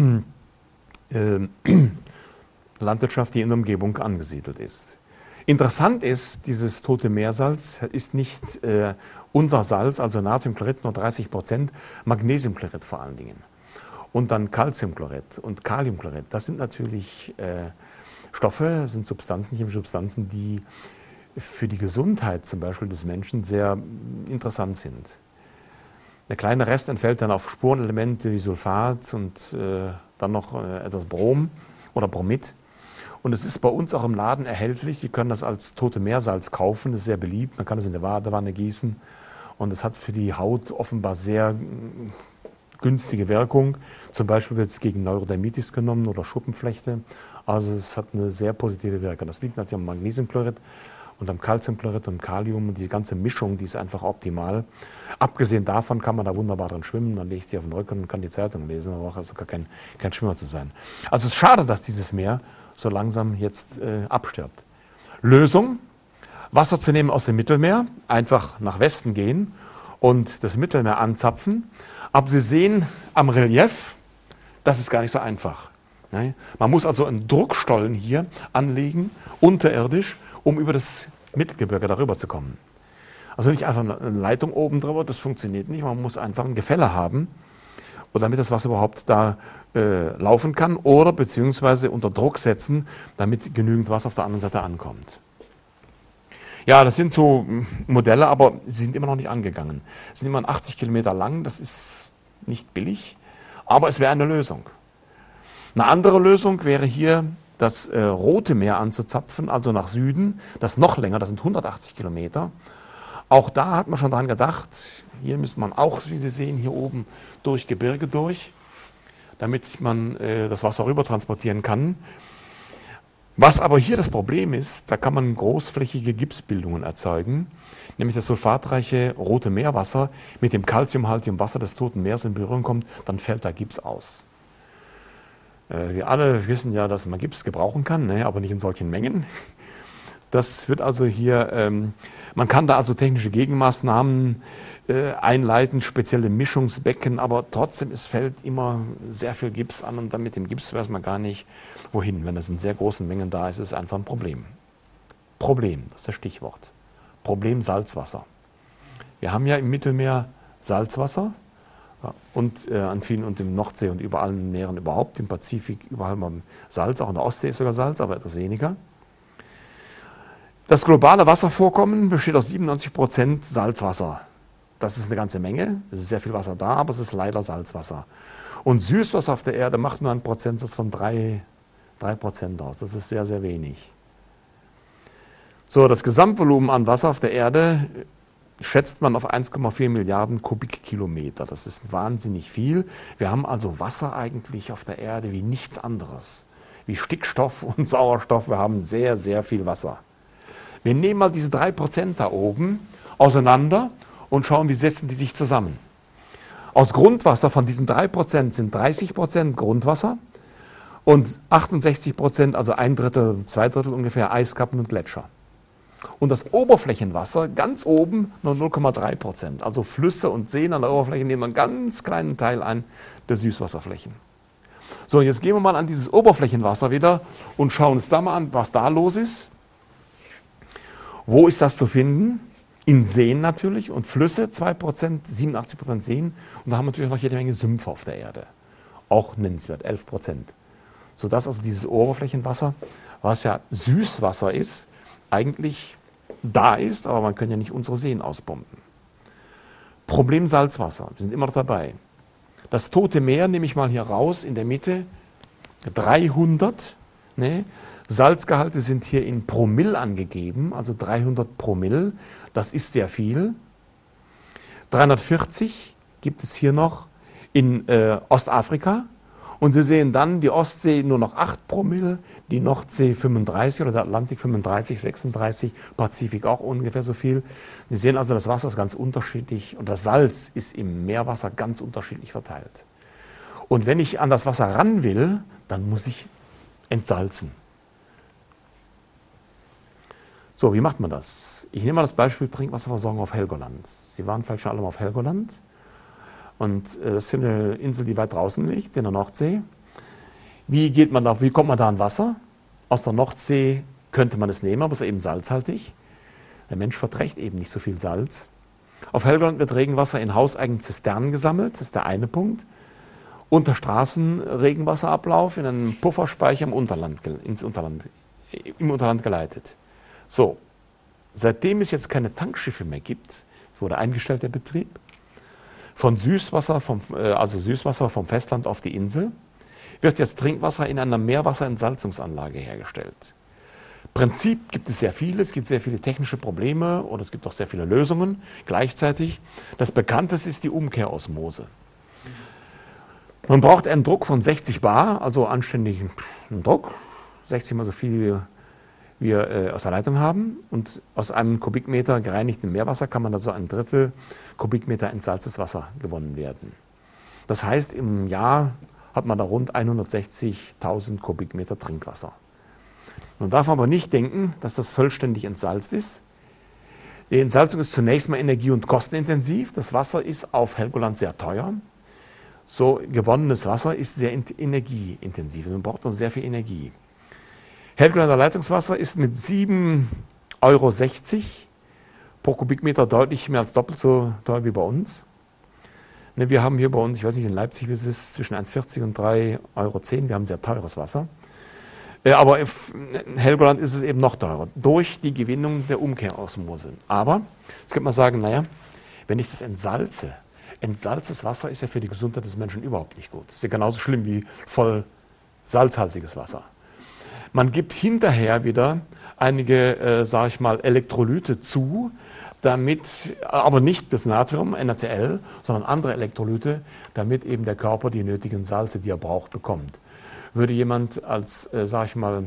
äh, Landwirtschaft, die in der Umgebung angesiedelt ist. Interessant ist, dieses Tote Meersalz ist nicht äh, unser Salz, also Natriumchlorid, nur dreißig Prozent, Magnesiumchlorid vor allen Dingen. Und dann Calciumchlorid und Kaliumchlorid. Das sind natürlich äh, Stoffe, sind Substanzen, chemische Substanzen, die für die Gesundheit zum Beispiel des Menschen sehr interessant sind. Der kleine Rest entfällt dann auf Spurenelemente wie Sulfat und äh, dann noch äh, etwas Brom oder Bromid. Und es ist bei uns auch im Laden erhältlich. Sie können das als Tote Meersalz kaufen, das ist sehr beliebt. Man kann es in der Badewanne gießen und es hat für die Haut offenbar sehr günstige Wirkung. Zum Beispiel wird es gegen Neurodermitis genommen oder Schuppenflechte. Also es hat eine sehr positive Wirkung. Das liegt natürlich am Magnesiumchlorid und am Calciumchlorid und Kalium. Und die ganze Mischung, die ist einfach optimal. Abgesehen davon kann man da wunderbar drin schwimmen. Man legt sich auf den Rücken und kann die Zeitung lesen. Man braucht also gar kein, kein Schwimmer zu sein. Also es ist schade, dass dieses Meer so langsam jetzt äh, abstirbt. Lösung: Wasser zu nehmen aus dem Mittelmeer, einfach nach Westen gehen und das Mittelmeer anzapfen. Aber Sie sehen am Relief, das ist gar nicht so einfach. Ne? Man muss also einen Druckstollen hier anlegen, unterirdisch, um über das Mittelgebirge darüber zu kommen. Also nicht einfach eine Leitung oben drüber, das funktioniert nicht. Man muss einfach ein Gefälle haben, damit das Wasser überhaupt da äh, laufen kann oder beziehungsweise unter Druck setzen, damit genügend Wasser auf der anderen Seite ankommt. Ja, das sind so Modelle, aber sie sind immer noch nicht angegangen. Sie sind immer achtzig Kilometer lang, das ist nicht billig, aber es wäre eine Lösung. Eine andere Lösung wäre hier, das äh, Rote Meer anzuzapfen, also nach Süden, das noch länger, das sind hundertachtzig Kilometer. Auch da hat man schon dran gedacht, hier müsste man auch, wie Sie sehen, hier oben durch Gebirge durch, damit man äh, das Wasser rüber transportieren kann. Was aber hier das Problem ist, da kann man großflächige Gipsbildungen erzeugen, nämlich das sulfatreiche Rote Meerwasser mit dem calciumhaltigen Wasser des Toten Meeres in Berührung kommt, dann fällt da Gips aus. Äh, wir alle wissen ja, dass man Gips gebrauchen kann, ne, aber nicht in solchen Mengen. Das wird also hier, ähm, man kann da also technische Gegenmaßnahmen äh, einleiten, spezielle Mischungsbecken, aber trotzdem, es fällt immer sehr viel Gips an und dann mit dem Gips weiß man gar nicht, wohin. Wenn das in sehr großen Mengen da ist, ist es einfach ein Problem. Problem, das ist das Stichwort. Problem Salzwasser. Wir haben ja im Mittelmeer Salzwasser ja, und äh, an vielen und im Nordsee und überall in den Meeren überhaupt, im Pazifik überall mal Salz, auch in der Ostsee ist sogar Salz, aber etwas weniger. Das globale Wasservorkommen besteht aus siebenundneunzig Prozent Salzwasser. Das ist eine ganze Menge, es ist sehr viel Wasser da, aber es ist leider Salzwasser. Und Süßwasser auf der Erde macht nur einen Prozentsatz von drei Prozent aus. Das ist sehr, sehr wenig. So, das Gesamtvolumen an Wasser auf der Erde schätzt man auf eins Komma vier Milliarden Kubikkilometer. Das ist wahnsinnig viel. Wir haben also Wasser eigentlich auf der Erde wie nichts anderes. Wie Stickstoff und Sauerstoff, wir haben sehr, sehr viel Wasser. Wir nehmen mal diese drei Prozent da oben auseinander und schauen, wie setzen die sich zusammen. Aus Grundwasser von diesen drei Prozent sind dreißig Prozent Grundwasser und achtundsechzig Prozent, also ein Drittel, zwei Drittel ungefähr, Eiskappen und Gletscher. Und das Oberflächenwasser ganz oben nur null Komma drei Prozent. Also Flüsse und Seen an der Oberfläche nehmen einen ganz kleinen Teil ein der Süßwasserflächen. So, jetzt gehen wir mal an dieses Oberflächenwasser wieder und schauen uns da mal an, was da los ist. Wo ist das zu finden? In Seen natürlich und Flüsse, zwei Prozent, siebenundachtzig Prozent Seen. Und da haben wir natürlich noch jede Menge Sümpfe auf der Erde. Auch nennenswert, elf Prozent. Sodass also dieses Oberflächenwasser, was ja Süßwasser ist, eigentlich da ist, aber man kann ja nicht unsere Seen ausbomben. Problem Salzwasser, wir sind immer noch dabei. Das Tote Meer nehme ich mal hier raus, in der Mitte, dreihundert Nee. Salzgehalte sind hier in Promille angegeben, also dreihundert Promille. Das ist sehr viel. dreihundertvierzig gibt es hier noch in äh, Ostafrika. Und Sie sehen dann die Ostsee nur noch acht Promille, die Nordsee fünfunddreißig oder der Atlantik fünfunddreißig, sechsunddreißig, Pazifik auch ungefähr so viel. Sie sehen also, das Wasser ist ganz unterschiedlich und das Salz ist im Meerwasser ganz unterschiedlich verteilt. Und wenn ich an das Wasser ran will, dann muss ich entsalzen. So, wie macht man das? Ich nehme mal das Beispiel Trinkwasserversorgung auf Helgoland. Sie waren vielleicht schon alle mal auf Helgoland. Und das ist eine Insel, die weit draußen liegt, in der Nordsee. Wie geht man da, wie kommt man da an Wasser? Aus der Nordsee könnte man es nehmen, aber es ist eben salzhaltig. Der Mensch verträgt eben nicht so viel Salz. Auf Helgoland wird Regenwasser in hauseigenen Zisternen gesammelt, das ist der eine Punkt. Unter Straßenregenwasserablauf in einen Pufferspeicher im Unterland, ins Unterland, im Unterland geleitet. So, seitdem es jetzt keine Tankschiffe mehr gibt, es wurde eingestellt der Betrieb, von Süßwasser, vom, also Süßwasser vom Festland auf die Insel, wird jetzt Trinkwasser in einer Meerwasserentsalzungsanlage hergestellt. Prinzip gibt es sehr viele, es gibt sehr viele technische Probleme und es gibt auch sehr viele Lösungen gleichzeitig. Das bekannteste ist die Umkehrosmose. Man braucht einen Druck von sechzig Bar, also anständigen Druck, sechzig mal so viel wie wir äh, aus der Leitung haben. Und aus einem Kubikmeter gereinigtem Meerwasser kann man also ein Drittel Kubikmeter entsalztes Wasser gewonnen werden. Das heißt, im Jahr hat man da rund hundertsechzigtausend Kubikmeter Trinkwasser. Man darf aber nicht denken, dass das vollständig entsalzt ist. Die Entsalzung ist zunächst mal energie- und kostenintensiv. Das Wasser ist auf Helgoland sehr teuer. So gewonnenes Wasser ist sehr energieintensiv. Man braucht also sehr viel Energie. Helgolander Leitungswasser ist mit sieben Euro sechzig pro Kubikmeter deutlich mehr als doppelt so teuer wie bei uns. Wir haben hier bei uns, ich weiß nicht, in Leipzig ist es zwischen eins Euro vierzig und drei Euro zehn. Wir haben sehr teures Wasser. Aber in Helgoland ist es eben noch teurer, durch die Gewinnung der Umkehrosmose. Aber jetzt könnte man sagen, naja, wenn ich das entsalze, entsalztes Wasser ist ja für die Gesundheit des Menschen überhaupt nicht gut. Das ist ja genauso schlimm wie voll salzhaltiges Wasser. Man gibt hinterher wieder einige, äh, sage ich mal, Elektrolyte zu, damit, aber nicht das Natrium, N A C L, sondern andere Elektrolyte, damit eben der Körper die nötigen Salze, die er braucht, bekommt. Würde jemand als, äh, sage ich mal,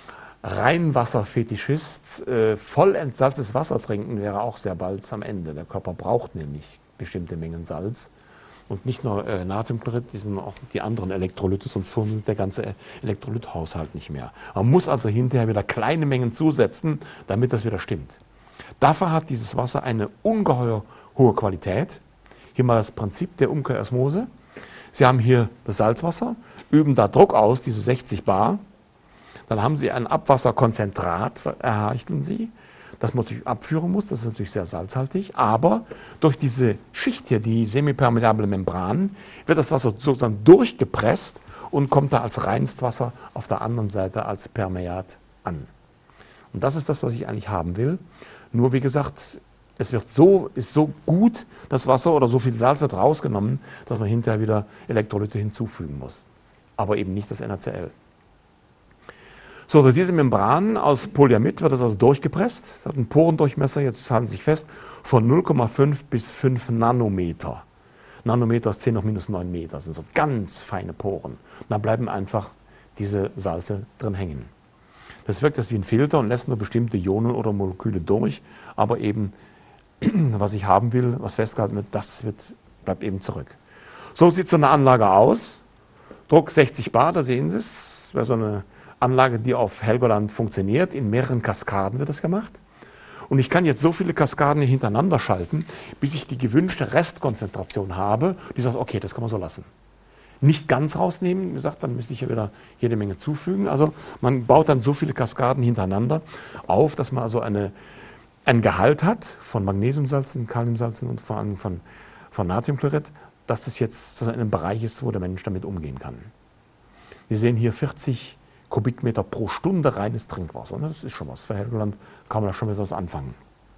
Reinwasserfetischist äh, voll entsalztes Wasser trinken, wäre auch sehr bald am Ende. Der Körper braucht nämlich bestimmte Mengen Salz. Und nicht nur äh, Natriumchlorid, die sind auch die anderen Elektrolyte, sonst funktioniert der ganze Elektrolythaushalt nicht mehr. Man muss also hinterher wieder kleine Mengen zusetzen, damit das wieder stimmt. Dafür hat dieses Wasser eine ungeheuer hohe Qualität. Hier mal das Prinzip der Umkehrosmose. Sie haben hier das Salzwasser, üben da Druck aus, diese sechzig Bar. Dann haben Sie ein Abwasserkonzentrat, erhalten Sie, das man natürlich abführen muss, das ist natürlich sehr salzhaltig, aber durch diese Schicht hier, die semipermeable Membran, wird das Wasser sozusagen durchgepresst und kommt da als Reinstwasser auf der anderen Seite als Permeat an. Und das ist das, was ich eigentlich haben will. Nur wie gesagt, es wird so, ist so gut, das Wasser oder so viel Salz wird rausgenommen, dass man hinterher wieder Elektrolyte hinzufügen muss. Aber eben nicht das N A C L. So, durch diese Membran aus Polyamid wird das also durchgepresst. Das hat einen Porendurchmesser, jetzt halten Sie sich fest, von null Komma fünf bis fünf Nanometer. Nanometer ist zehn hoch minus neun Meter, das sind so ganz feine Poren. Und da bleiben einfach diese Salze drin hängen. Das wirkt jetzt wie ein Filter und lässt nur bestimmte Ionen oder Moleküle durch, aber eben, was ich haben will, was festgehalten wird, das wird, bleibt eben zurück. So sieht so eine Anlage aus. Druck sechzig Bar, da sehen Sie es. Das wäre so eine Anlage, die auf Helgoland funktioniert. In mehreren Kaskaden wird das gemacht. Und ich kann jetzt so viele Kaskaden hintereinander schalten, bis ich die gewünschte Restkonzentration habe, die sagt, okay, das kann man so lassen. Nicht ganz rausnehmen, wie gesagt, dann müsste ich ja wieder jede Menge zufügen. Also man baut dann so viele Kaskaden hintereinander auf, dass man also eine, ein Gehalt hat von Magnesiumsalzen, Kaliumsalzen und vor allem von, von Natriumchlorid, dass es jetzt in einem Bereich ist, wo der Mensch damit umgehen kann. Wir sehen hier vierzig Kubikmeter pro Stunde reines Trinkwasser. Das ist schon was. Für Helgoland kann man da schon mit was anfangen.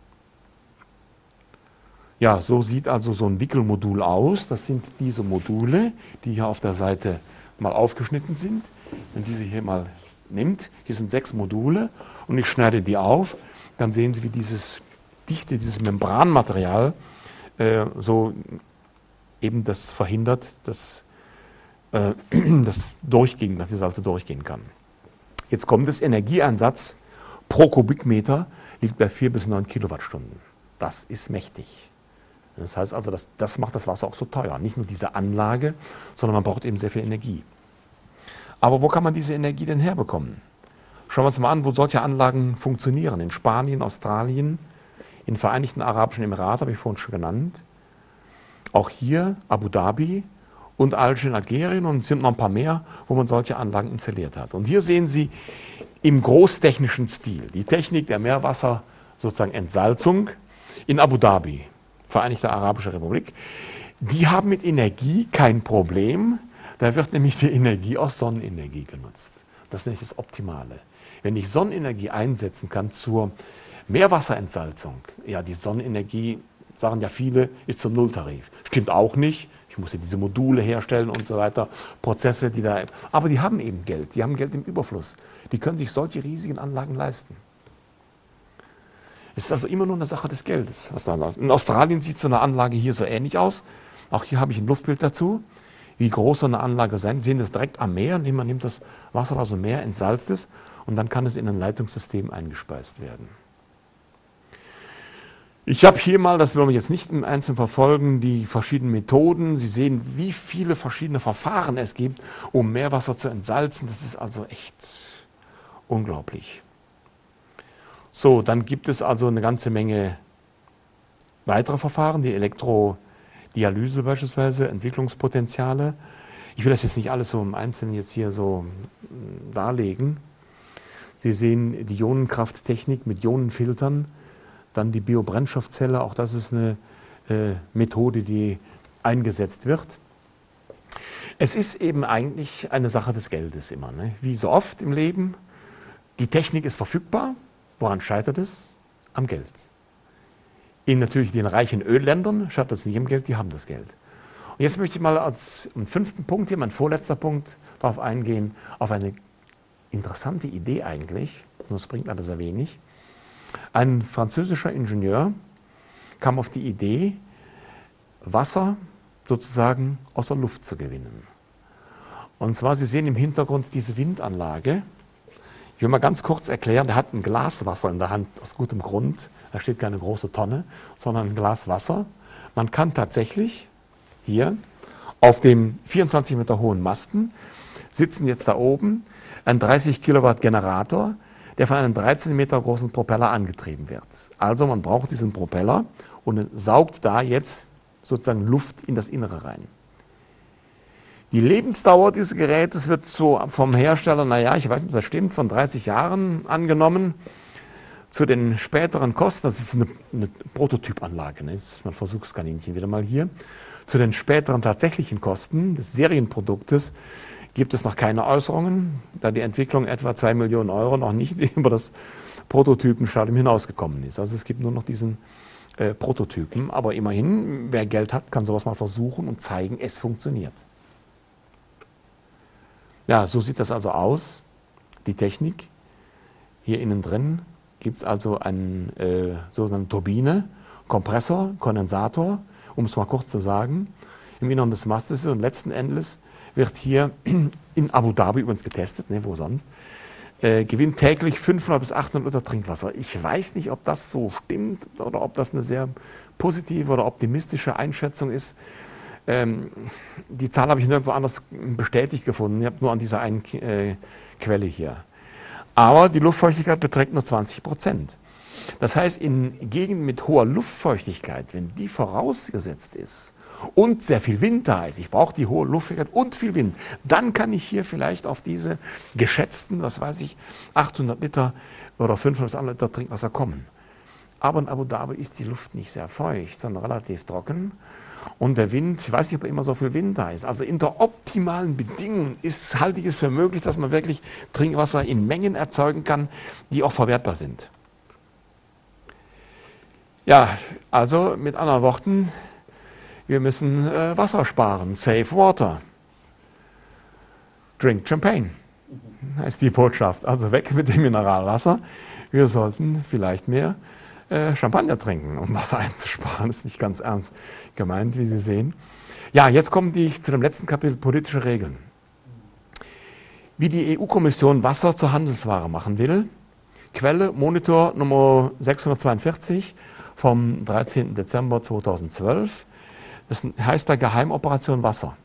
Ja, so sieht also so ein Wickelmodul aus. Das sind diese Module, die hier auf der Seite mal aufgeschnitten sind. Wenn diese hier mal nimmt, hier sind sechs Module und ich schneide die auf, dann sehen Sie, wie dieses dichte, dieses Membranmaterial äh, so eben das verhindert, dass äh, das durchgehen, dass es also durchgehen kann. Jetzt kommt das Energieeinsatz pro Kubikmeter liegt bei vier bis neun Kilowattstunden. Das ist mächtig. Das heißt also, das, das macht das Wasser auch so teuer. Nicht nur diese Anlage, sondern man braucht eben sehr viel Energie. Aber wo kann man diese Energie denn herbekommen? Schauen wir uns mal an, wo solche Anlagen funktionieren. In Spanien, Australien, in den Vereinigten Arabischen Emiraten, habe ich vorhin schon genannt. Auch hier Abu Dhabi und Alger in Algerien und es sind noch ein paar mehr, wo man solche Anlagen installiert hat. Und hier sehen Sie im großtechnischen Stil die Technik der Meerwasser, sozusagen Entsalzung in Abu Dhabi, Vereinigte Arabische Republik. Die haben mit Energie kein Problem. Da wird nämlich die Energie aus Sonnenenergie genutzt. Das ist nicht das Optimale. Wenn ich Sonnenenergie einsetzen kann zur Meerwasserentsalzung, ja, die Sonnenenergie, sagen ja viele, ist zum Nulltarif. Stimmt auch nicht. Ich muss ja diese Module herstellen und so weiter, Prozesse, die da, aber die haben eben Geld, die haben Geld im Überfluss. Die können sich solche riesigen Anlagen leisten. Es ist also immer nur eine Sache des Geldes, was da läuft. In Australien sieht so eine Anlage hier so ähnlich aus. Auch hier habe ich ein Luftbild dazu, wie groß so eine Anlage sein. Sie sehen das direkt am Meer, man nimmt das Wasser aus dem Meer, entsalzt es und dann kann es in ein Leitungssystem eingespeist werden. Ich habe hier mal, das wollen wir jetzt nicht im Einzelnen verfolgen, die verschiedenen Methoden. Sie sehen, wie viele verschiedene Verfahren es gibt, um Meerwasser zu entsalzen. Das ist also echt unglaublich. So, dann gibt es also eine ganze Menge weitere Verfahren, die Elektrodialyse beispielsweise, Entwicklungspotenziale. Ich will das jetzt nicht alles so im Einzelnen jetzt hier so darlegen. Sie sehen die Ionenkrafttechnik mit Ionenfiltern. Dann die Biobrennstoffzelle, auch das ist eine äh, Methode, die eingesetzt wird. Es ist eben eigentlich eine Sache des Geldes immer, ne? Wie so oft im Leben. Die Technik ist verfügbar. Woran scheitert es? Am Geld. In natürlich den reichen Ölländern scheitert es nicht am Geld, die haben das Geld. Und jetzt möchte ich mal als einen fünften Punkt, hier mein vorletzter Punkt, darauf eingehen, auf eine interessante Idee eigentlich, nur es bringt leider sehr wenig. Ein französischer Ingenieur kam auf die Idee, Wasser sozusagen aus der Luft zu gewinnen. Und zwar, Sie sehen im Hintergrund diese Windanlage. Ich will mal ganz kurz erklären, der hat ein Glas Wasser in der Hand, aus gutem Grund. Da steht keine große Tonne, sondern ein Glas Wasser. Man kann tatsächlich hier auf dem vierundzwanzig Meter hohen Masten sitzen jetzt da oben ein dreißig Kilowatt Generator, der von einem dreizehn Meter großen Propeller angetrieben wird. Also man braucht diesen Propeller und saugt da jetzt sozusagen Luft in das Innere rein. Die Lebensdauer dieses Gerätes wird so vom Hersteller, naja, ich weiß nicht, ob das stimmt, von dreißig Jahren angenommen. Zu den späteren Kosten, das ist eine, eine Prototypanlage, ne? Das ist mein Versuchskaninchen wieder mal hier. Zu den späteren tatsächlichen Kosten des Serienproduktes gibt es noch keine Äußerungen, da die Entwicklung etwa zwei Millionen Euro noch nicht über das Prototypenstadium hinausgekommen ist. Also es gibt nur noch diesen äh, Prototypen, aber immerhin, wer Geld hat, kann sowas mal versuchen und zeigen, es funktioniert. Ja, so sieht das also aus, die Technik. Hier innen drin gibt es also eine äh, sogenannte Turbine, Kompressor, Kondensator, um es mal kurz zu sagen, im Inneren des Mastes und letzten Endes wird hier in Abu Dhabi übrigens getestet, ne, wo sonst, äh, gewinnt täglich fünfhundert bis achthundert Liter Trinkwasser. Ich weiß nicht, ob das so stimmt oder ob das eine sehr positive oder optimistische Einschätzung ist. Ähm, die Zahl habe ich nirgendwo anders bestätigt gefunden. Ich habe nur an dieser einen äh, Quelle hier. Aber die Luftfeuchtigkeit beträgt nur zwanzig Prozent. Das heißt, in Gegenden mit hoher Luftfeuchtigkeit, wenn die vorausgesetzt ist und sehr viel Wind da ist, ich brauche die hohe Luftfeuchtigkeit und viel Wind, dann kann ich hier vielleicht auf diese geschätzten, was weiß ich, achthundert Liter oder fünfhundert bis achthundert Liter Trinkwasser kommen. Aber in Abu Dhabi ist die Luft nicht sehr feucht, sondern relativ trocken. Und der Wind, ich weiß nicht, ob immer so viel Wind da ist. Also unter optimalen Bedingungen ist, halte ich es für möglich, dass man wirklich Trinkwasser in Mengen erzeugen kann, die auch verwertbar sind. Ja, also mit anderen Worten, wir müssen äh, Wasser sparen. Save water. Drink champagne. ist die Botschaft. Also weg mit dem Mineralwasser. Wir sollten vielleicht mehr äh, Champagner trinken, um Wasser einzusparen. Das ist nicht ganz ernst gemeint, wie Sie sehen. Ja, jetzt kommen die zu dem letzten Kapitel, politische Regeln. Wie die E U-Kommission Wasser zur Handelsware machen will. Quelle Monitor Nummer sechshundertzweiundvierzig vom dreizehnten Dezember zweitausendzwölf. Das heißt da Geheimoperation Wasser.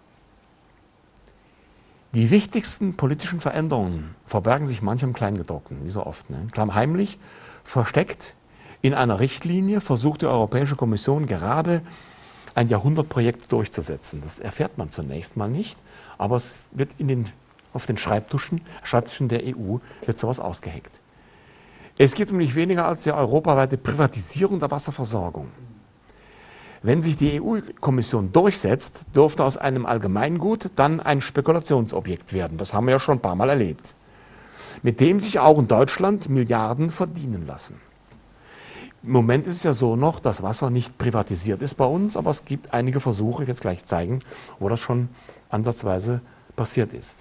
Die wichtigsten politischen Veränderungen verbergen sich manchmal im Kleingedruckten, wie so oft. Ne? Klammheimlich, versteckt in einer Richtlinie versucht die Europäische Kommission gerade ein Jahrhundertprojekt durchzusetzen. Das erfährt man zunächst mal nicht, aber es wird in den, auf den Schreibtischen, Schreibtischen der E U wird sowas ausgeheckt. Es geht um nicht weniger als die europaweite Privatisierung der Wasserversorgung. Wenn sich die E U-Kommission durchsetzt, dürfte aus einem Allgemeingut dann ein Spekulationsobjekt werden. Das haben wir ja schon ein paar Mal erlebt. Mit dem sich auch in Deutschland Milliarden verdienen lassen. Im Moment ist es ja so noch, dass Wasser nicht privatisiert ist bei uns, aber es gibt einige Versuche, ich werde es gleich zeigen, wo das schon ansatzweise passiert ist.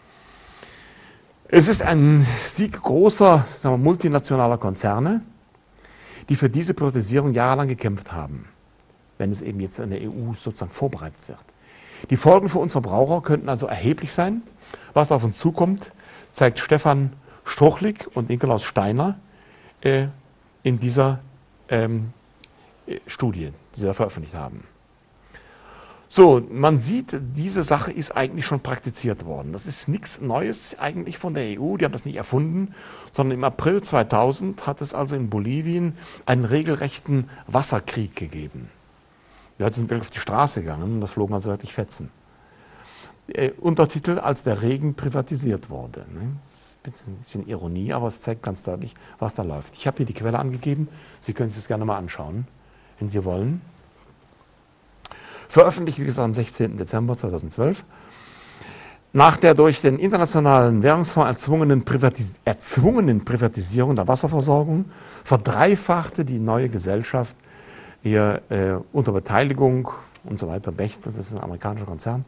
Es ist ein Sieg großer, sagen wir, multinationaler Konzerne, die für diese Privatisierung jahrelang gekämpft haben, wenn es eben jetzt in der E U sozusagen vorbereitet wird. Die Folgen für uns Verbraucher könnten also erheblich sein. Was auf uns zukommt, zeigt Stefan Struchlik und Nikolaus Steiner äh, in dieser ähm, Studie, die sie da veröffentlicht haben. So, man sieht, diese Sache ist eigentlich schon praktiziert worden. Das ist nichts Neues eigentlich von der E U, die haben das nicht erfunden, sondern im April zweitausend hat es also in Bolivien einen regelrechten Wasserkrieg gegeben. Die Leute sind wirklich auf die Straße gegangen und da flogen also wirklich Fetzen. Äh, Untertitel, als der Regen privatisiert wurde. Ne? Das ist ein bisschen Ironie, aber es zeigt ganz deutlich, was da läuft. Ich habe hier die Quelle angegeben, Sie können sich das gerne mal anschauen, wenn Sie wollen. Veröffentlicht, wie gesagt, am sechzehnten Dezember zweitausendzwölf. Nach der durch den Internationalen Währungsfonds erzwungenen, Privatis erzwungenen Privatisierung der Wasserversorgung verdreifachte die neue Gesellschaft hier äh, unter Beteiligung und so weiter, Bechtle, das ist ein amerikanischer Konzern,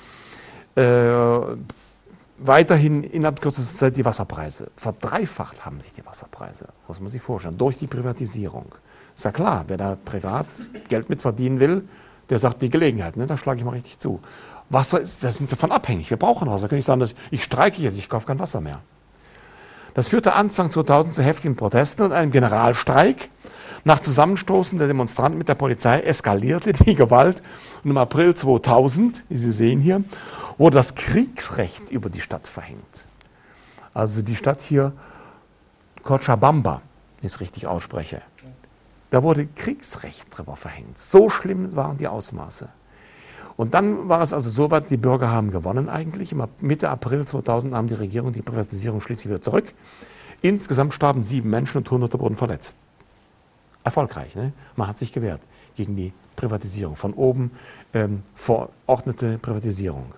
äh, weiterhin innerhalb kürzester Zeit die Wasserpreise. Verdreifacht haben sich die Wasserpreise, muss man sich vorstellen, durch die Privatisierung. Ist ja klar, wer da privat Geld mit verdienen will, der sagt, die Gelegenheit, ne, da schlage ich mal richtig zu. Wasser, ist, da sind wir von abhängig, wir brauchen Wasser. Da kann ich sagen, dass ich streike jetzt, ich kaufe kein Wasser mehr. Das führte Anfang zweitausend zu heftigen Protesten und einem Generalstreik. Nach Zusammenstoßen der Demonstranten mit der Polizei eskalierte die Gewalt und im April zweitausend, wie Sie sehen hier, wurde das Kriegsrecht über die Stadt verhängt. Also die Stadt hier, Cochabamba, wenn ich es richtig ausspreche, da wurde Kriegsrecht drüber verhängt. So schlimm waren die Ausmaße. Und dann war es also so weit, die Bürger haben gewonnen eigentlich. Mitte April zweitausend nahm die Regierung die Privatisierung schließlich wieder zurück. Insgesamt starben sieben Menschen und Hunderte wurden verletzt. Erfolgreich, ne? Man hat sich gewehrt gegen die Privatisierung. Von oben ähm, verordnete Privatisierung.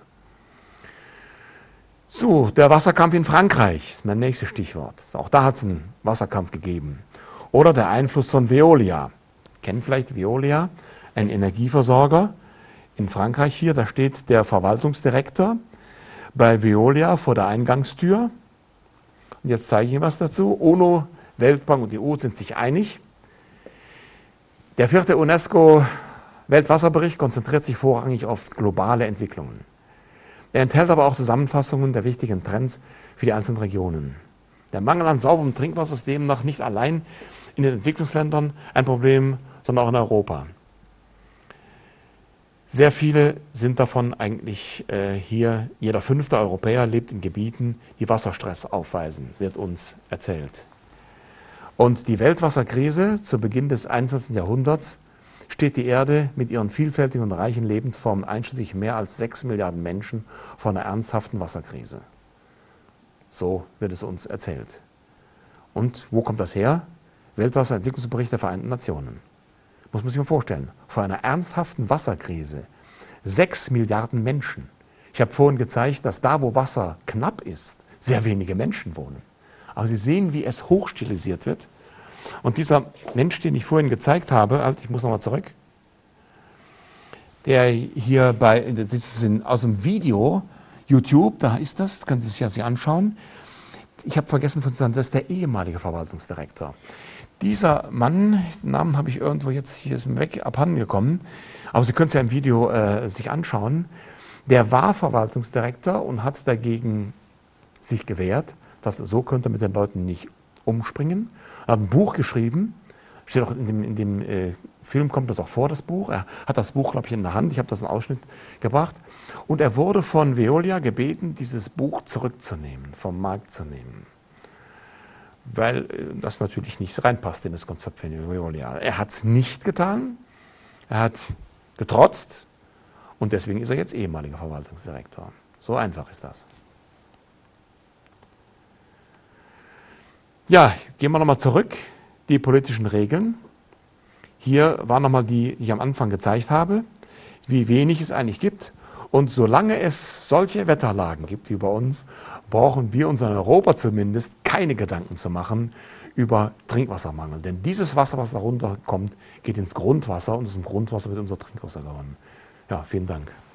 So, der Wasserkampf in Frankreich ist mein nächstes Stichwort. Auch da hat es einen Wasserkampf gegeben. Oder der Einfluss von Veolia. Kennen vielleicht Veolia, ein Energieversorger in Frankreich hier. Da steht der Verwaltungsdirektor bei Veolia vor der Eingangstür. Und jetzt zeige ich Ihnen was dazu. UNO, Weltbank und die E U sind sich einig. Der vierte UNESCO-Weltwasserbericht konzentriert sich vorrangig auf globale Entwicklungen. Er enthält aber auch Zusammenfassungen der wichtigen Trends für die einzelnen Regionen. Der Mangel an sauberem Trinkwasser ist demnach nicht allein in den Entwicklungsländern ein Problem, sondern auch in Europa. Sehr viele sind davon eigentlich äh, hier, jeder fünfte Europäer lebt in Gebieten, die Wasserstress aufweisen, wird uns erzählt. Und die Weltwasserkrise zu Beginn des einundzwanzigsten Jahrhunderts steht die Erde mit ihren vielfältigen und reichen Lebensformen einschließlich mehr als sechs Milliarden Menschen vor einer ernsthaften Wasserkrise. So wird es uns erzählt. Und wo kommt das her? Weltwasserentwicklungsbericht der Vereinten Nationen. Muss man sich mal vorstellen. Vor einer ernsthaften Wasserkrise. Sechs Milliarden Menschen. Ich habe vorhin gezeigt, dass da, wo Wasser knapp ist, sehr wenige Menschen wohnen. Aber Sie sehen, wie es hochstilisiert wird. Und dieser Mensch, den ich vorhin gezeigt habe, also ich muss nochmal zurück, der hier bei, das ist aus dem Video, YouTube, da ist das, können Sie sich ja sich anschauen. Ich habe vergessen von zu sagen, das ist der ehemalige Verwaltungsdirektor. Dieser Mann, den Namen habe ich irgendwo jetzt, hier ist mir weg, abhanden gekommen, aber Sie können es ja im Video äh, sich anschauen, der war Verwaltungsdirektor und hat dagegen sich gewehrt, dass so könnte mit den Leuten nicht umspringen. Er hat ein Buch geschrieben, steht auch in dem, in dem äh, Film, kommt das auch vor, das Buch. Er hat das Buch, glaube ich, in der Hand, ich habe das in Ausschnitt gebracht. Und er wurde von Veolia gebeten, dieses Buch zurückzunehmen, vom Markt zu nehmen. Weil äh, das natürlich nicht reinpasst in das Konzept von Veolia. Er hat es nicht getan, er hat getrotzt und deswegen ist er jetzt ehemaliger Verwaltungsdirektor. So einfach ist das. Ja, gehen wir nochmal zurück, die politischen Regeln. Hier waren nochmal die, die ich am Anfang gezeigt habe, wie wenig es eigentlich gibt. Und solange es solche Wetterlagen gibt wie bei uns, brauchen wir uns in Europa zumindest keine Gedanken zu machen über Trinkwassermangel. Denn dieses Wasser, was da runterkommt, geht ins Grundwasser und aus dem Grundwasser wird unser Trinkwasser gewonnen. Ja, vielen Dank.